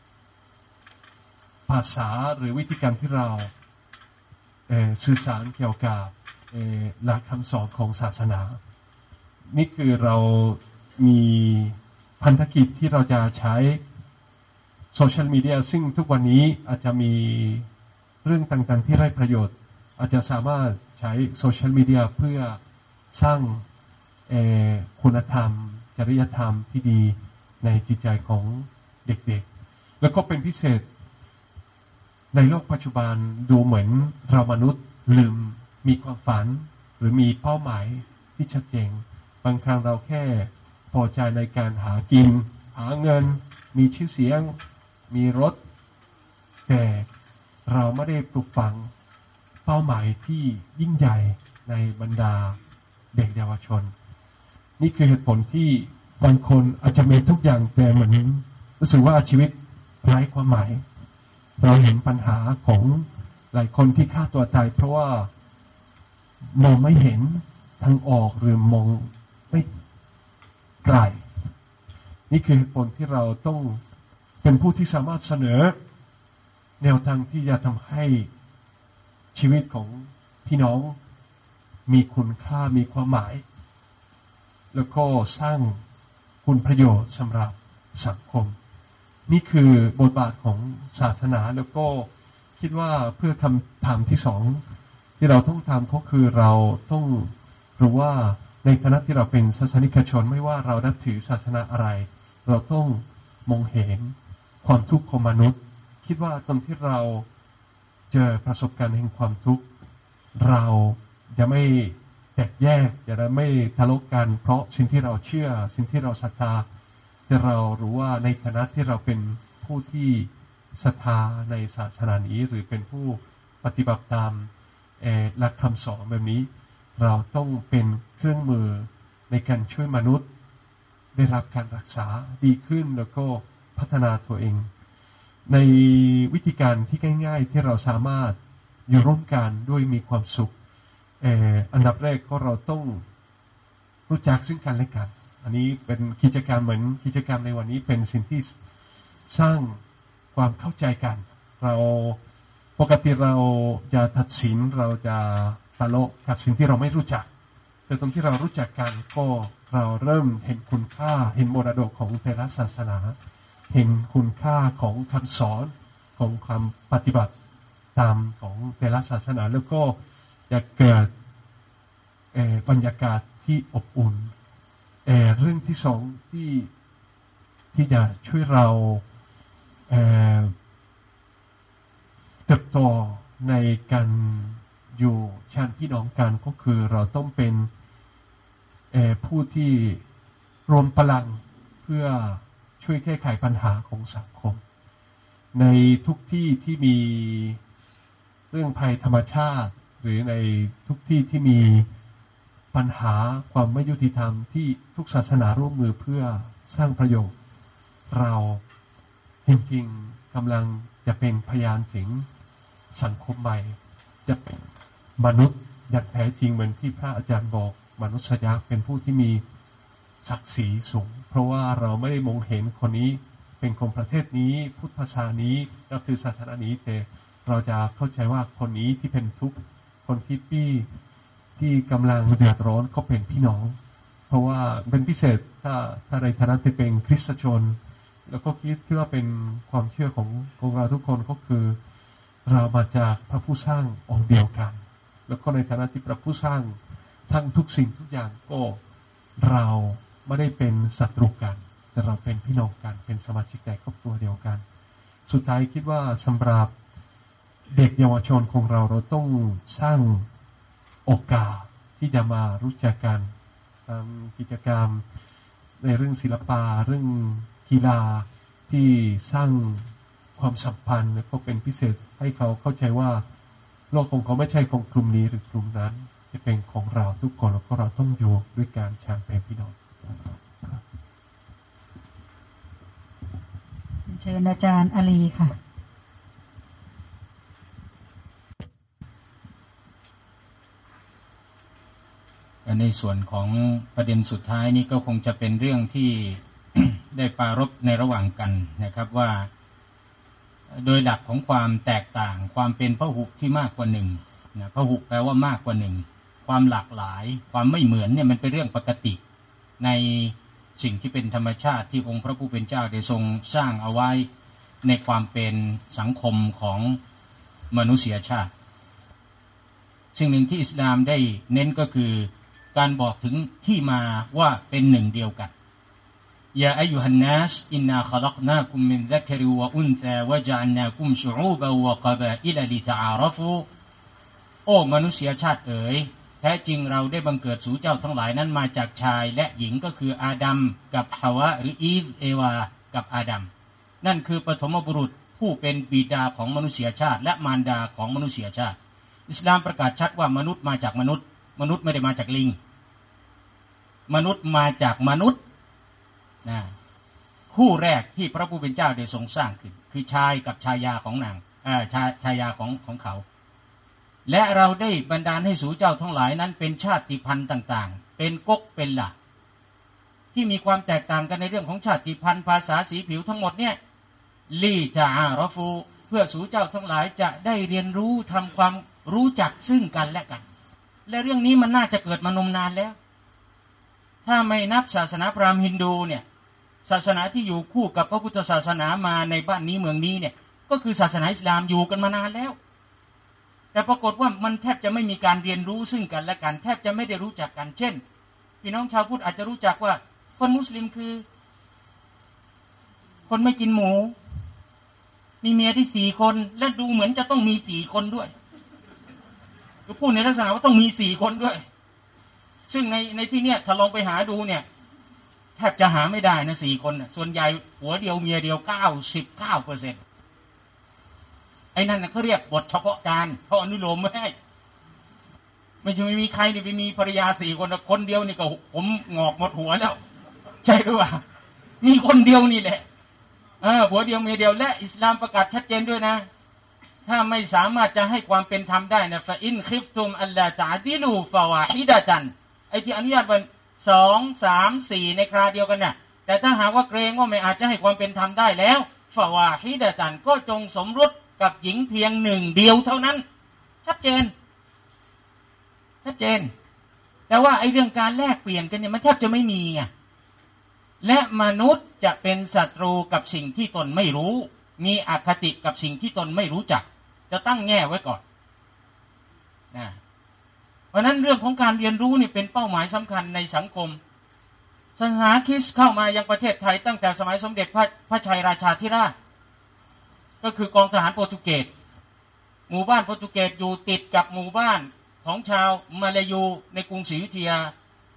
ภาษาหรือวิธีการที่เราสื่อสารเกี่ยวกับหลักคำสอนของศาสนานี่คือเรามีพันธกิจที่เราจะใช้โซเชียลมีเดียซึ่งทุกวันนี้อาจจะมีเรื่องต่างๆที่ได้ประโยชน์อาจจะสามารถใช้โซเชียลมีเดียเพื่อสร้างคุณธรรมจริยธรรมที่ดีในจิตใจของเด็กๆแล้วก็เป็นพิเศษในโลกปัจจุบันดูเหมือนเรามนุษย์ลืมมีความฝันหรือมีเป้าหมายที่ชัดเจนบางครั้งเราแค่พอใจในการหากินหาเงินมีชื่อเสียงมีรถแต่เราไม่ได้ปลูกฝังเป้าหมายที่ยิ่งใหญ่ในบรรดาเด็กเยาวชนนี่คือเหตุผลที่บางคนอาจจะมีทุกอย่างแต่เหมือนรู้สึกว่าชีวิตไร้ความหมายเราเห็นปัญหาของหลายคนที่ฆ่าตัวตายเพราะว่ามองไม่เห็นทางออกหรือมองไม่ไกลนี่คือเหตุผลที่เราต้องเป็นผู้ที่สามารถเสนอแนวทางที่จะทำให้ชีวิตของพี่น้องมีคุณค่ามีความหมายแล้วก็สร้างคุณประโยชน์สำหรับสังคมนี่คือบทบาทของศาสนาแล้วก็คิดว่าเพื่อคำถามที่สองที่เราต้องทำก็คือเราต้องรู้ว่าในฐานะที่เราเป็นศาสนิกชนไม่ว่าเรานับถือศาสนาอะไรเราต้องมองเห็นความทุกข์ของมนุษย์คิดว่าตอนที่เราเจอประสบการณ์แห่งความทุกข์เราจะไม่แตกแยกจะไม่ทะเลาะกันเพราะสิ่งที่เราเชื่อสิ่งที่เราศรัทธาแต่เรารู้ว่าในฐานะที่เราเป็นผู้ที่ศรัทธาในศาสนานี้หรือเป็นผู้ปฏิบัติตามหลักคำสอนแบบนี้เราต้องเป็นเครื่องมือในการช่วยมนุษย์ได้รับการรักษาดีขึ้นแล้วก็พัฒนาตัวเองในวิธีการที่ง่ายๆที่เราสามารถอยู่ร่วมกันด้วยมีความสุขเอ่ออันดับแรกก็เราต้องรู้จักซึ่งกันและกันอันนี้เป็นกิจกรรมเหมือนกิจกรรมในวันนี้เป็นสิ่งที่สร้างความเข้าใจกันเราปกติเราจะตัดสินเราจะทะเลาะกับสิ่งที่เราไม่รู้จักแต่ตอนที่เรารู้จักกันก็เราเริ่มเห็นคุณค่าเห็นมรดกของแต่ละศาสนาเห็นคุณค่าของคำสอนของความปฏิบัติตามของแต่ละศาสนาแล้วก็จะเกิดบรรยากาศที่อบอุ่นเอ่อเรื่องที่สองที่ที่จะช่วยเราเอ่อเติบโตในการอยู่ชาติพี่น้องกันก็คือเราต้องเป็นเอ่อผู้ที่รวมพลังเพื่อช่วยแก้ไขปัญหาของสังคมในทุกที่ที่มีเรื่องภัยธรรมชาติหรือในทุกที่ที่มีปัญหาความไม่ยุติธรรมที่ทุกศาสนาร่วมมือเพื่อสร้างประโยชน์เราจริงๆกำลังจะเป็นพยานถึงสังคมใหม่จะเป็นมนุษย์อย่างแท้จริงเหมือนที่พระอาจารย์บอกมนุษยชาติเป็นผู้ที่มีศักดิ์ศรีสูงเพราะว่าเราไม่ได้มองเห็นคนนี้เป็นคนประเทศนี้พูดภาษานี้นับถือศาสนานี้แต่เราจะเข้าใจว่าคนนี้ที่เป็นทุกข์คนที่พี่ที่กำลังเดือดร้อนก็เป็นพี่น้องเพราะว่าเป็นพิเศษถ้าถ้าในฐานะที่เป็นคริสตชนแล้วก็คิดคิดว่าเป็นความเชื่อของของเราทุกคนก็คือเรามาจากพระผู้สร้างองค์เดียวกันแล้วก็ในฐานะที่พระผู้สร้างทั้งทุกสิ่งทุกอย่างก็เราไม่ได้เป็นศัตรูกันแต่เราเป็นพี่น้องกันเป็นสมาชิกในครอบครัวเดียวกันสุดท้ายคิดว่าสำหรับเด็กเยาวชนของเราเราต้องสร้างโอกาสที่จะมารู้จักกันทำกิจกรรมในเรื่องศิลปะเรื่องกีฬาที่สร้างความสัมพันธ์และก็เป็นพิเศษให้เขาเข้าใจว่าโลกของเขาไม่ใช่ของกลุ่มนี้หรือกลุ่มนั้นจะเป็นของเราทุกคนแล้วก็เราต้องอยู่ด้วยการชานเป็นพี่น้องเชิญอาจารย์อาลีค่ะในส่วนของประเด็นสุดท้ายนี้ก็คงจะเป็นเรื่องที่ ได้ปรารภในระหว่างกันนะครับว่าโดยหลักของความแตกต่างความเป็นพหุที่มากกว่าหนึ่งนะพหุแปลว่ามากกว่าหนึ่งความหลากหลายความไม่เหมือนเนี่ยมันเป็นเรื่องปกติในสิ่งที่เป็นธรรมชาติที่องค์พระผู้เป็นเจ้าได้ทรงสร้างเอาไว้ในความเป็นสังคมของมนุษยชาติสิ่งหนึ่งที่อิสลามได้เน้นก็คือการบอกถึงที่มาว่าเป็นหนึ่งเดียวกันยาอายุฮันนัสอินนาขลักนาคุมมินซักริวะอุนซาวะจอัลนาคุมชุอูบะวะกะบะอิลลิตะอารัฟูโอ้มนุษยชาติเอ๋ยแท้จริงเราได้บังเกิดสู่เจ้าทั้งหลายนั้นมาจากชายและหญิงก็คืออาดัมกับฮาวะหรืออีฟเอวากับอาดัมนั่นคือปฐมบุรุษผู้เป็นบิดาของมนุษยชาติและมารดาของมนุษยชาติอิสลามประกาศชัดว่ามนุษย์มาจากมนุษย์มนุษย์ไม่ได้มาจากลิงมนุษย์มาจากมนุษย์นะคู่แรกที่พระผู้เป็นเจ้าได้ทรงสร้างขึ้นคือชายกับชายาของนางเอ่อชาชายาของของเขาและเราได้บันดาลให้สู่เจ้าทั้งหลายนั้นเป็นชาติพันธุ์ต่างๆเป็นก๊กเป็นหลักที่มีความแตกต่างกันในเรื่องของชาติพันธุ์ภาษาสีผิวทั้งหมดเนี่ยลีจาอาราฟูเพื่อสู่เจ้าทั้งหลายจะได้เรียนรู้ทำความรู้จักซึ่งกันและกันและเรื่องนี้มันน่าจะเกิดมานมนานแล้วถ้าไม่นับศาสนาพราหมณ์ฮินดูเนี่ยศาสนาที่อยู่คู่กับพระพุทธศาสนามาในบ้านนี้เมืองนี้เนี่ยก็คือศาสนาอิสลามอยู่กันมานานแล้วแต่ปรากฏว่ามันแทบจะไม่มีการเรียนรู้ซึ่งกันและกันแทบจะไม่ได้รู้จักกันเช่นพี่น้องชาวพุทธอาจจะรู้จักว่าคนมุสลิมคือคนไม่กินหมูมีเมียที่สี่คนและดูเหมือนจะต้องมีสี่คนด้วยก็พูดในลักษณะว่าต้องมีสี่คนด้วยซึ่งในในที่เนี้ยถ้าลองไปหาดูเนี่ยแทบจะหาไม่ได้นะสี่คนส่วนใหญ่หัวเดียวเมียเดียวเก้าสิบเก้าเปอร์เซ็นต์ไอ้นั่นนะเขาเรียกบทเฉพาะการเขาอนุโลมไม่ให้ไม่ใช่ไม่มีใครเนี่ยไปมีภรรยาสี่คนคนเดียวนี่ก็ผมงอกหมดหัวแล้วใช่หรือเปล่ามีคนเดียวนี่แหละเออหัวเดียวเมียเดียวและอิสลามประกาศชัดเจนด้วยนะถ้าไม่สามารถจะให้ความเป็นธรรมได้นะฟะอินคิฟตุมอัลลาตะดิลูฟาวาฮิดะตันไอ้ที่อนุญาตเป็นสองสามสี่ในคราเดียวกันเนี่ยแต่ถ้าหากว่าเกรงว่าไม่อาจจะให้ความเป็นธรรมได้แล้วฟาวาฮิดะตันก็จงสมรสกับหญิงเพียงหนึ่งเดียวเท่านั้นชัดเจนชัดเจนแต่ว่าไอ้เรื่องการแลกเปลี่ยนกันเนี่ยมันแทบจะไม่มีไงและมนุษย์จะเป็นศัตรูกับสิ่งที่ตนไม่รู้มีอคติกับสิ่งที่ตนไม่รู้จักจะตั้งแง่ไว้ก่อนนะเพราะนั้นเรื่องของการเรียนรู้นี่เป็นเป้าหมายสำคัญในสังคมศาสนาคริสต์เข้ามายังประเทศไทยตั้งแต่สมัยสมเด็จพระพระชัยราชาธิราชก็คือกองทหารโปรตุเกสหมู่บ้านโปรตุเกสอยู่ติดกับหมู่บ้านของชาวมาลายูในกรุงศรีอยุธยา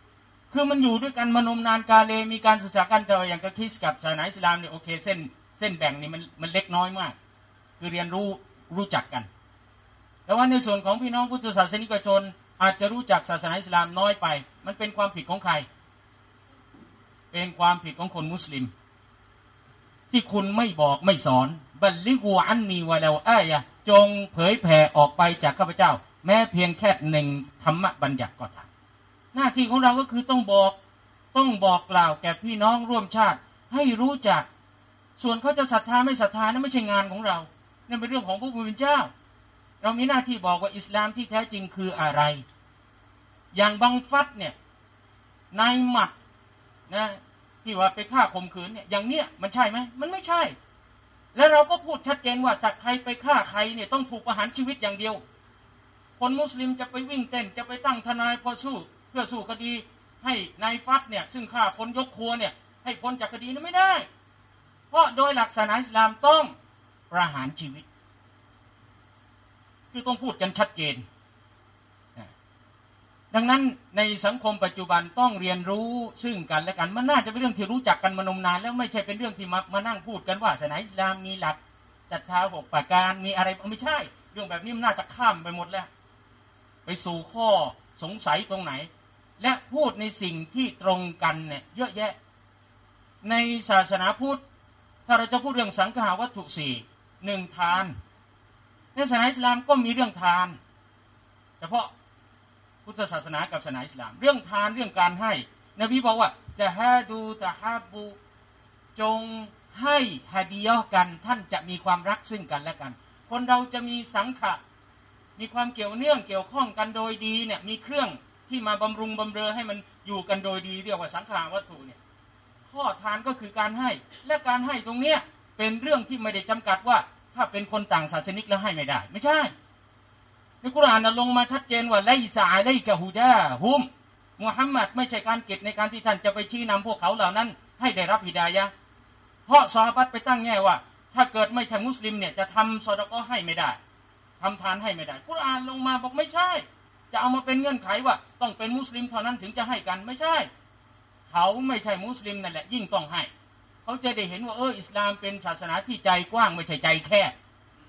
คือมันอยู่ด้วยกันมานมนานกาเลมีการศึกษากันแต่อย่างกับคริสต์กับศาสนาอิสลามเนี่ยโอเคเส้นเส้นแบ่งนี่มันมันเล็กน้อยมากคือเรียนรู้รู้จักกันแต่ว่าในส่วนของพี่น้องพุทธศาสนิกชนอาจจะรู้จักศาสนาอิสลามน้อยไปมันเป็นความผิดของใครเป็นความผิดของคนมุสลิมที่คุณไม่บอกไม่สอนบัลลิกูอันนีวะลาอายะจงเผยแผ่ออกไปจากข้าพเจ้าแม้เพียงแค่หนึ่งธรรมบัญญัติก็ตามหน้าที่ของเราก็คือต้องบอกต้องบอกกล่าวแก่พี่น้องร่วมชาติให้รู้จักส่วนเขาจะศรัทธาไม่ศรัทธานั่นไม่ใช่งานของเรานั่นเป็นเรื่องของพระผู้เป็นเจ้าเรามีหน้าที่บอกว่าอิสลามที่แท้จริงคืออะไรอย่างบังฟัดเนี่ยนายหมัดนะที่ว่าไปฆ่าข่มขืนเนี่ยอย่างเนี้ยมันใช่ไหมมันไม่ใช่แล้วเราก็พูดชัดเจนว่าถ้าใครไปฆ่าใครเนี่ยต้องถูกประหารชีวิตอย่างเดียวคนมุสลิมจะไปวิ่งเต้นจะไปตั้งทนายพอสู้เพื่อสู้คดีให้นายฟัดเนี่ยซึ่งฆ่าคนยกครัวเนี่ยให้พ้นจากคดีนั้นไม่ได้เพราะโดยหลักศาสนาอิสลามต้องประหารชีวิตคือต้องพูดกันชัดเจนดังนั้นในสังคมปัจจุบันต้องเรียนรู้ซึ่งกันและกันมันน่าจะเป็นเรื่องที่รู้จักกันมานมนานแล้วไม่ใช่เป็นเรื่องที่มามานั่งพูดกันว่าศาสนาอิสลามมีหลักศรัทธาหกประการมีอะไรไม่ใช่เรื่องแบบนี้มันน่าจะข้ามไปหมดแล้วไปสู่ข้อสงสัยตรงไหนและพูดในสิ่งที่ตรงกันเนี่ยเยอะแยะในศาสนาพุทธถ้าเราจะพูดเรื่องสังฆาวัตถุสี่หนึ่งทานในศาสนาอิสลามก็มีเรื่องทานเฉพาะพุทธศาสนากับศาสนาอิสลามเรื่องทานเรื่องการให้นบีบอกว่าจะฮาดูตะฮาบูจงให้ฮาดียะกันท่านจะมีความรักซึ่งกันและกันคนเราจะมีสังขะมีความเกี่ยวเนื่องเกี่ยวข้องกันโดยดีเนี่ยมีเครื่องที่มาบำรุงบำเรอให้มันอยู่กันโดยดีเรียกว่าสังฆาวัตถุเนี่ยข้อทานก็คือการให้และการให้ตรงเนี้ยเป็นเรื่องที่ไม่ได้จำกัดว่าถ้าเป็นคนต่างศาสนิกแล้วให้ไม่ได้ไม่ใช่ในกุรอานลงมาชัดเจนว่าไลซาอะลัยกะฮุดาฮุมมุฮัมมัดไม่ใช่การกิจในการที่ท่านจะไปชี้นำพวกเขาเหล่านั้นให้ได้รับฮิดายะห์เพราะซอฮาบะห์ไปตั้งแง่ว่าถ้าเกิดไม่ใช่มุสลิมเนี่ยจะทำซอดาเกาะห์ให้ไม่ได้ทำทานให้ไม่ได้กุรอานลงมาบอกไม่ใช่จะเอามาเป็นเงื่อนไขว่าต้องเป็นมุสลิมเท่านั้นถึงจะให้กันไม่ใช่เขาไม่ใช่มุสลิมนั่นแหละยิ่งต้องให้เขาจะได้เห็นว่าเอออิสลามเป็นศาสนาที่ใจกว้างไม่ใช่ใจแคบ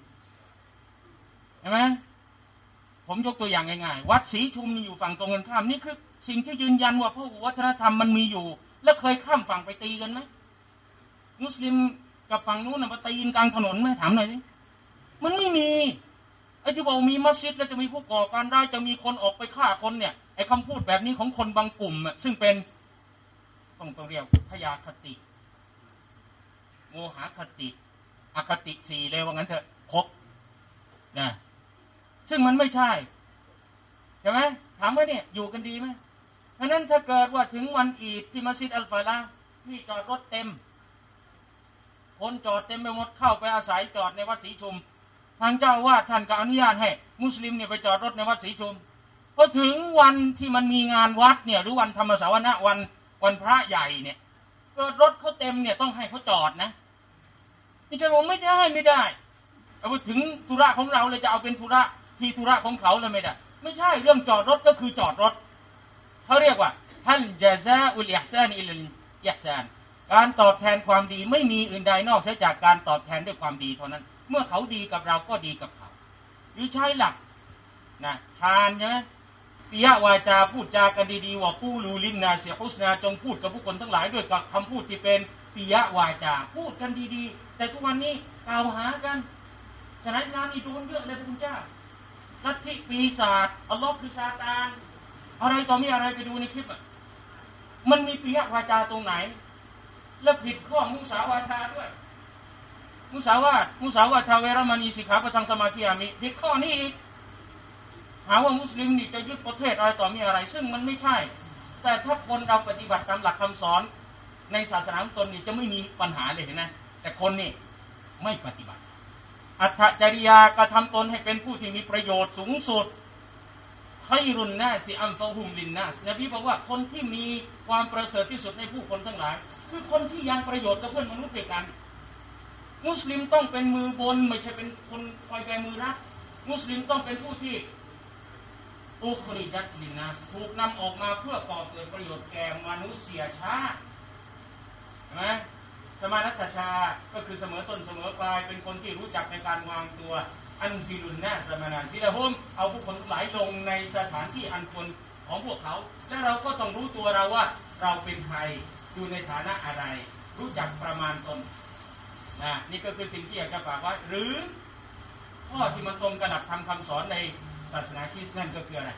เห็นไหมผมยกตัวอย่างง่ายๆวัดศรีชุมอยู่ฝั่งตรงกันข้ามนี่คือสิ่งที่ยืนยันว่าพหุวัฒนธรรมมันมีอยู่แล้วเคยข้ามฝั่งไปตีกันไหมมุสลิมกับฝั่งนู้นมาตีกันกลางถนนไหมถามหน่อยสิมันไม่มีไอ้ที่บอกมีมัสยิดแล้วจะมีผู้ก่อการร้ายจะมีคนออกไปฆ่าคนเนี่ยไอ้คำพูดแบบนี้ของคนบางกลุ่มซึ่งเป็นต้องต้องเรียกพยาคติโมหคติอคติสี่เลยว่างั้นเถอะครบนะซึ่งมันไม่ใช่ใช่ไหมถามว่าเนี่ยอยู่กันดีไหมเพราะนั้นถ้าเกิดว่าถึงวันอีดที่มัสยิดอัลฟาลาที่จอดรถเต็มคนจอดเต็มไปหมดเข้าไปอาศัยจอดในวัดศรีชุมทางเจ้าว่าท่านก็อนุญาตให้มุสลิมเนี่ยไปจอดรถในวัดศรีชุมพอถึงวันที่มันมีงานวัดเนี่ยหรือวันธรรมสาวนะวันวันพระใหญ่เนี่ยเกิดรถเขาเต็มเนี่ยต้องให้เขาจอดนะไม่ใช่ผมไม่ได้ไม่ได้เอาไปถึงธุระของเราเลยจะเอาเป็นธุระที่ธุระของเขาเลยไม่ได้ไม่ใช่เรื่องจอดรถก็คือจอดรถเขาเรียกว่าฮัลญะซาอุลอิห์ซานอิลลอิห์ซานการตอบแทนความดีไม่มีอื่นใดนอกจากการตอบแทนด้วยความดีเท่านั้นเมื่อเขาดีกับเราก็ดีกับเขาหรือใช้หลักนะทานใช่ไหมปิยวาจาพูดจากันดีๆว่ากูลูลินนาเสียฮุสนาจงพูดกับผู้คนทั้งหลายด้วยกับคำพูดที่เป็นปิยวาจาพูดกันดีๆแต่ทุกวันนี้กล่าวหากันศาสนาอิสลามนี่โดนเยอะเลยพระคุณเจ้าลัทธิปีศาจอัลลอฮ์คือซาตานอะไรต่อมีอะไรไปดูในคลิปอ่ะมันมีปิยวาจาตรงไหนและผิดข้อมุสาวาทาด้วยมุสาวาทมุสาวาทาเวรมณีสิกขาปะทังสมาธิอามิผิดข้อนี้อีกหาว่ามุสลิมนี่จะยึดประเทศอะไรต่อมีอะไรซึ่งมันไม่ใช่แต่ถ้าคนเราปฏิบัติตามหลักคำสอนในศาสนาของตนนี่จะไม่มีปัญหาเลยเห็นไหมแต่คนนี่ไม่ปฏิบัติอัตถจริยากระทำตนให้เป็นผู้ที่มีประโยชน์สูงสุดให้รุนนาสิอัมฟะฮุมลินนาสนบีบอกว่าคนที่มีความประเสริฐที่สุดในผู้คนทั้งหลายคือคนที่ยังประโยชน์กับเพื่อนมนุษย์ด้วยกันมุสลิมต้องเป็นมือบนไม่ใช่เป็นคนคอยแบมือรับมุสลิมต้องเป็นผู้ที่อุคริจัตลินนัสถูกนำออกมาเพื่อก่อเกิดประโยชน์แก่มนุษยชาติใช่ไหมสมานัตชาก็คือเสมอต้นเสมอปลายเป็นคนที่รู้จักในการวางตัวอันซิลุนนาสมานานซิลาฮุมเอาผู้คนหลายลงในสถานที่อันควรของพวกเขาและเราก็ต้องรู้ตัวเราว่าเราเป็นใครอยู่ในฐานะอะไรรู้จักประมาณตนนะนี่ก็คือสิ่งที่อยากจะฝากไว้หรือข้อที่มันตรงกับหลักธรรมคำสอนในศาสนาคริสต์นั่นก็คืออะไร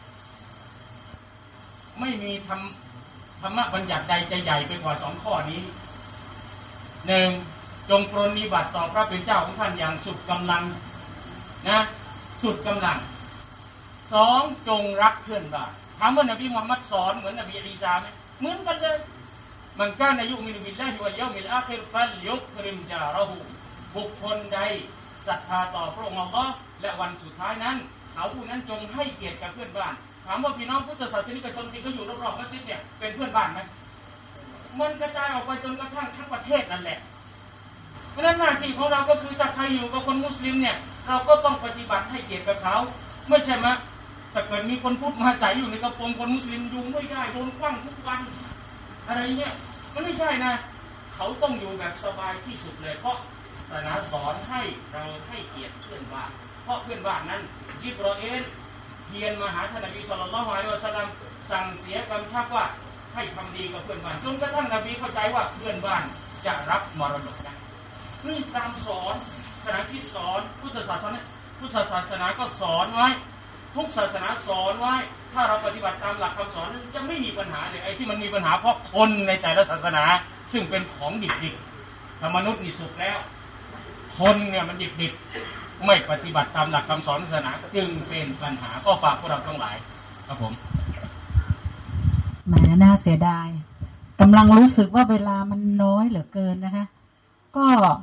ไม่มีธรรมธรรมะบัญญัติใดจะใหญ่ไปกว่าสองข้อนี้หนึ่งจงปรนนิบัติต่อพระเป็นเจ้าของท่านอย่างสุดกำลังนะสุดกำลังสองจงรักเพื่อนบ้านถามว่านบีมุฮัมมัดสอนเหมือนนบีอีสาไหมเหมือนกันเลยมันกานะยุมินุบิลลาฮิวัลยอมิลอาคิรฟัลยุคริมจาระหูบุคคลใดศรัทธาต่อพระองค์อัลเลาะห์และวันสุดท้ายนั้นเขาผู้นั้นจงให้เกียรติกับเพื่อนบ้านถามว่าพี่น้องพุทธศาสนิกชนที่เขาอยู่รอบๆมัสยิดเนี่ยเป็นเพื่อนบ้านไหมมันกระจายออกไปจนกระทั่งทั้งประเทศนั่นแหละเพราะฉะนั้นหน้าที่ของเราก็คือถ้าใครอยู่กับคนมุสลิมเนี่ยเราก็ต้องปฏิบัติให้เกียรติกับเขาไม่ใช่ไหมแต่เกิดมีคนพุทธมาใส่อยู่ในกระโปรงคนมุสลิมอยู่ไม่ได้โดนคว้างทุกวันอะไรเงี้ยมันไม่ใช่นะเขาต้องอยู่แบบสบายที่สุดเลยเพราะศาสนาสอนให้เราให้เกียรติเพื่อนบ้านเพราะเพื่อนบ้านนั้นจิบรอเอลเพียรมาหาท่านนบีศ็อลลัลลอฮุอะลัยฮิวะซัลลัมสั่งเสียกำชับว่าให้ทำดีกับเพื่อนบ้านจนกระทั่งนบีเข้าใจว่าเพื่อนบ้านจะรับมรดกได้นี่อิสลามสอนศาสนาคริสต์สอนพุทธศาสนาพุทธศาสนาก็สอนไว้ทุกศาสนาสอนไว้ถ้าเราปฏิบัติตามหลักคำสอนจะไม่มีปัญหาเลยไอ้ที่มันมีปัญหาเพราะคนในแต่ละศาสนาซึ่งเป็นของดิบๆถ้ามนุษย์นี่สุกแล้วคนเนี่ยมันดิบๆไม่ปฏิบัติตามหลักคำสอนศาสนาจึงเป็นปัญหาก็ฝากพวกเราทั้งหลายครับผมแหมน่าเสียดายกำลังรู้สึกว่าเวลามันน้อยเหลือเกินนะคะก็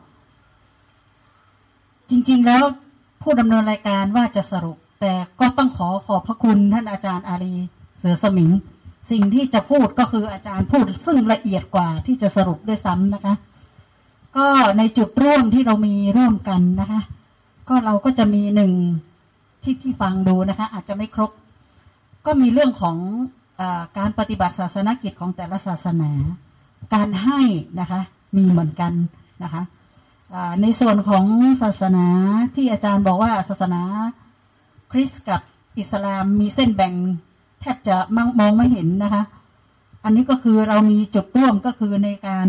จริงๆแล้วผู้ดำเนินรายการว่าจะสรุปแต่ก็ต้องขอขอบพระคุณท่านอาจารย์อาลีเสือสมิงสิ่งที่จะพูดก็คืออาจารย์พูดซึ่งละเอียดกว่าที่จะสรุปด้วยซ้ำนะคะก็ในจุดร่วมที่เรามีร่วมกันนะคะก็เราก็จะมีหนึ่งที่ที่ฟังดูนะคะอาจจะไม่ครบก็มีเรื่องของอ่าการปฏิบัติศาสนกิจของแต่ละศาสนาการให้นะคะมีเหมือนกันนะคะในส่วนของศาสนาที่อาจารย์บอกว่าศาสนาคริสต์กับอิสลามมีเส้นแบ่งแทบจะมองไม่เห็นนะคะอันนี้ก็คือเรามีจุดร่วมก็คือในการ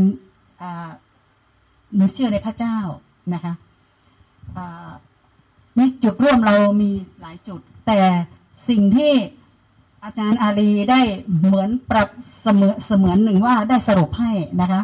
มีเชื่อในพระเจ้านะคะมีจุดร่วมเรามีหลายจุดแต่สิ่งที่อาจารย์อาลีได้เหมือนปรับเสมือนเสมือนหนึ่งว่าได้สรุปให้นะคะ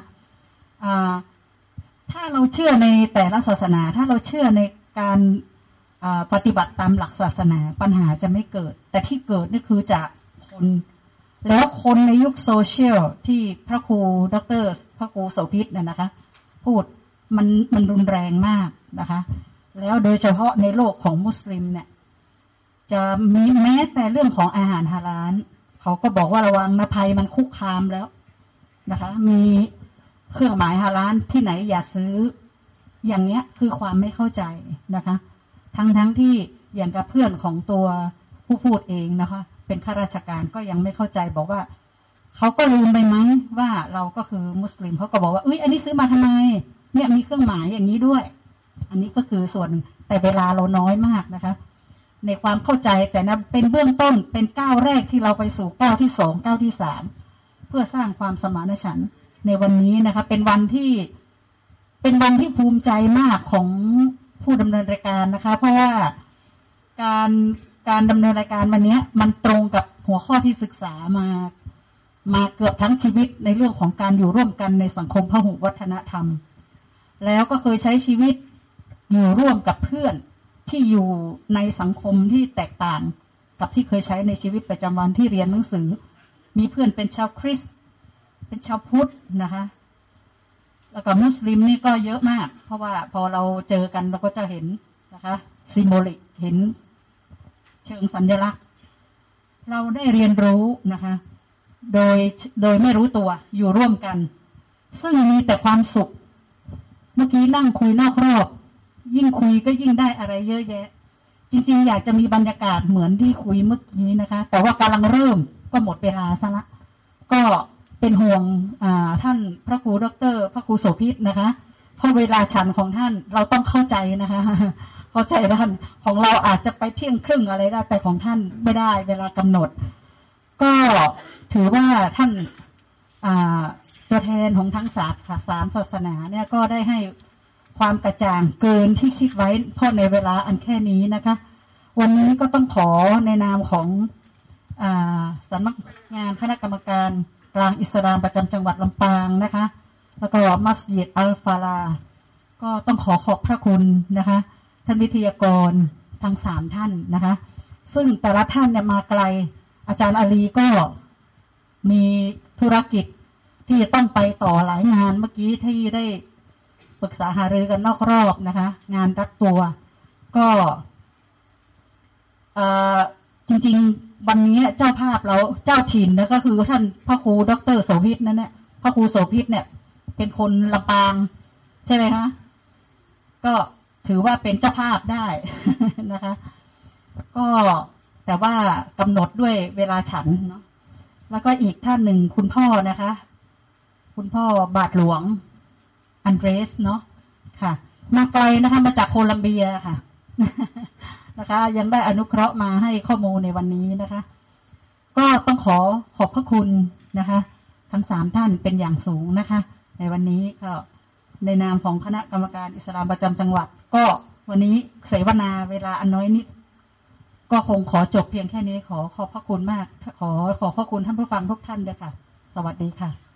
ถ้าเราเชื่อในแต่ละศาสนาถ้าเราเชื่อในการปฏิบัติตามหลักศาสนาปัญหาจะไม่เกิดแต่ที่เกิดนี่คือจากคนแล้วคนในยุคโซเชียลที่พระครูดรพระครูโสภิตเนี่ยนะคะพูดมันมันรุนแรงมากนะคะแล้วโดยเฉพาะในโลกของมุสลิมเนี่ยจะมีแม้แต่เรื่องของอาหารฮาลาลเขาก็บอกว่าระวังนะภัยมันคุกคามแล้วนะคะมีเครื่องหมายฮาลาลที่ไหนอย่าซื้ออย่างเนี้ยคือความไม่เข้าใจนะคะทั้งทั้งที่อย่างกับเพื่อนของตัวผู้พูดเองนะคะเป็นข้าราชการก็ยังไม่เข้าใจบอกว่าเขาก็ลืมไปไหมว่าเราก็คือมุสลิมเขาก็บอกว่าอุ้ยอันนี้ซื้อมาทำไมเนี่ยมีเครื่องหมายอย่างนี้ด้วยอันนี้ก็คือส่วนแต่เวลาเราน้อยมากนะคะในความเข้าใจแต่นะเป็นเบื้องต้นเป็นก้าวแรกที่เราไปสู่ก้าวที่สองก้าวที่สามเพื่อสร้างความสมานฉันท์ในวันนี้นะคะเป็นวันที่เป็นวันที่ภูมิใจมากของผู้ดำเนินรายการนะคะเพราะว่าการการดำเนินรายการวันนี้มันตรงกับหัวข้อที่ศึกษามามาเกือบทั้งชีวิตในเรื่องของการอยู่ร่วมกันในสังคมพหุวัฒนธรรมแล้วก็เคยใช้ชีวิตอยู่ร่วมกับเพื่อนที่อยู่ในสังคมที่แตกต่างกับที่เคยใช้ในชีวิตประจำวันที่เรียนหนังสือมีเพื่อนเป็นชาวคริสต์เป็นชาวพุทธนะคะแล้วก็มุสลิมนี่ก็เยอะมากเพราะว่าพอเราเจอกันเราก็จะเห็นนะคะซิมโบลิกเห็นเชิงสัญลักษณ์เราได้เรียนรู้นะคะโดยโดยไม่รู้ตัวอยู่ร่วมกันซึ่งมีแต่ความสุขเมื่อกี้นั่งคุยนอกรอบยิ่งคุยก็ยิ่งได้อะไรเยอะแยะจริงๆอยากจะมีบรรยากาศเหมือนที่คุยเมื่อกี้นะคะแต่ว่ากำลังเริ่มก็หมดเวลาซะละก็เป็นห่วงท่านพระครูดร.พระครูโสภิตนะคะเพราะเวลาฉันของท่านเราต้องเข้าใจนะคะเข้าใจท่านของเราอาจจะไปเที่ยงครึ่งอะไรได้แต่ของท่านไม่ได้เวลากำหนดก็ถือว่าท่านตัวแทนของทั้งสามสามศาสนาเนี่ยก็ได้ให้ความกระจ่างเกินที่คิดไว้เพราะในเวลาอันแค่นี้นะคะวันนี้ก็ต้องขอในนามของสำนักงานคณะกรรมการกลางอิสลามประจำจังหวัดลำปางนะคะแล้วก็มัสยิดอัลฟาลาก็ต้องขอขอบพระคุณนะคะท่านวิทยากรทั้งสามท่านนะคะซึ่งแต่ละท่านเนี่ยมาไกลอาจารย์อาลีก็มีธุรกิจที่จะต้องไปต่อหลายงานเมื่อกี้ที่ได้ปรึกษาหารือกันนอกรอบนะคะงานรัดตัวก็จริงๆวันนี้เจ้าภาพเราเจ้าถิ่นนะก็คือท่านพระครูดร.โสภิตนั่นแหละพระครูโสภิตเนี่ยเป็นคนลำปางใช่ไหมคะก็ถือว่าเป็นเจ้าภาพได้นะคะก็แต่ว่ากำหนดด้วยเวลาฉันเนาะแล้วก็อีกท่านหนึ่งคุณพ่อนะคะคุณพ่อบาทหลวงอันเดรสเนาะค่ะมาไกลนะคะมาจากโคลัมเบียค่ะนะคะยังได้อนุเคราะห์มาให้ข้อมูลในวันนี้นะคะก็ต้องขอขอบพระคุณนะคะทั้งสามท่านเป็นอย่างสูงนะคะในวันนี้ก็ในนามของคณะกรรมการอิสลามประจำจังหวัดก็วันนี้เสวนาเวลาอันน้อยนิดก็คงขอจบเพียงแค่นี้ขอขอบพระคุณมากขอขอบพระคุณท่านผู้ฟังทุกท่านด้วยค่ะสวัสดีค่ะ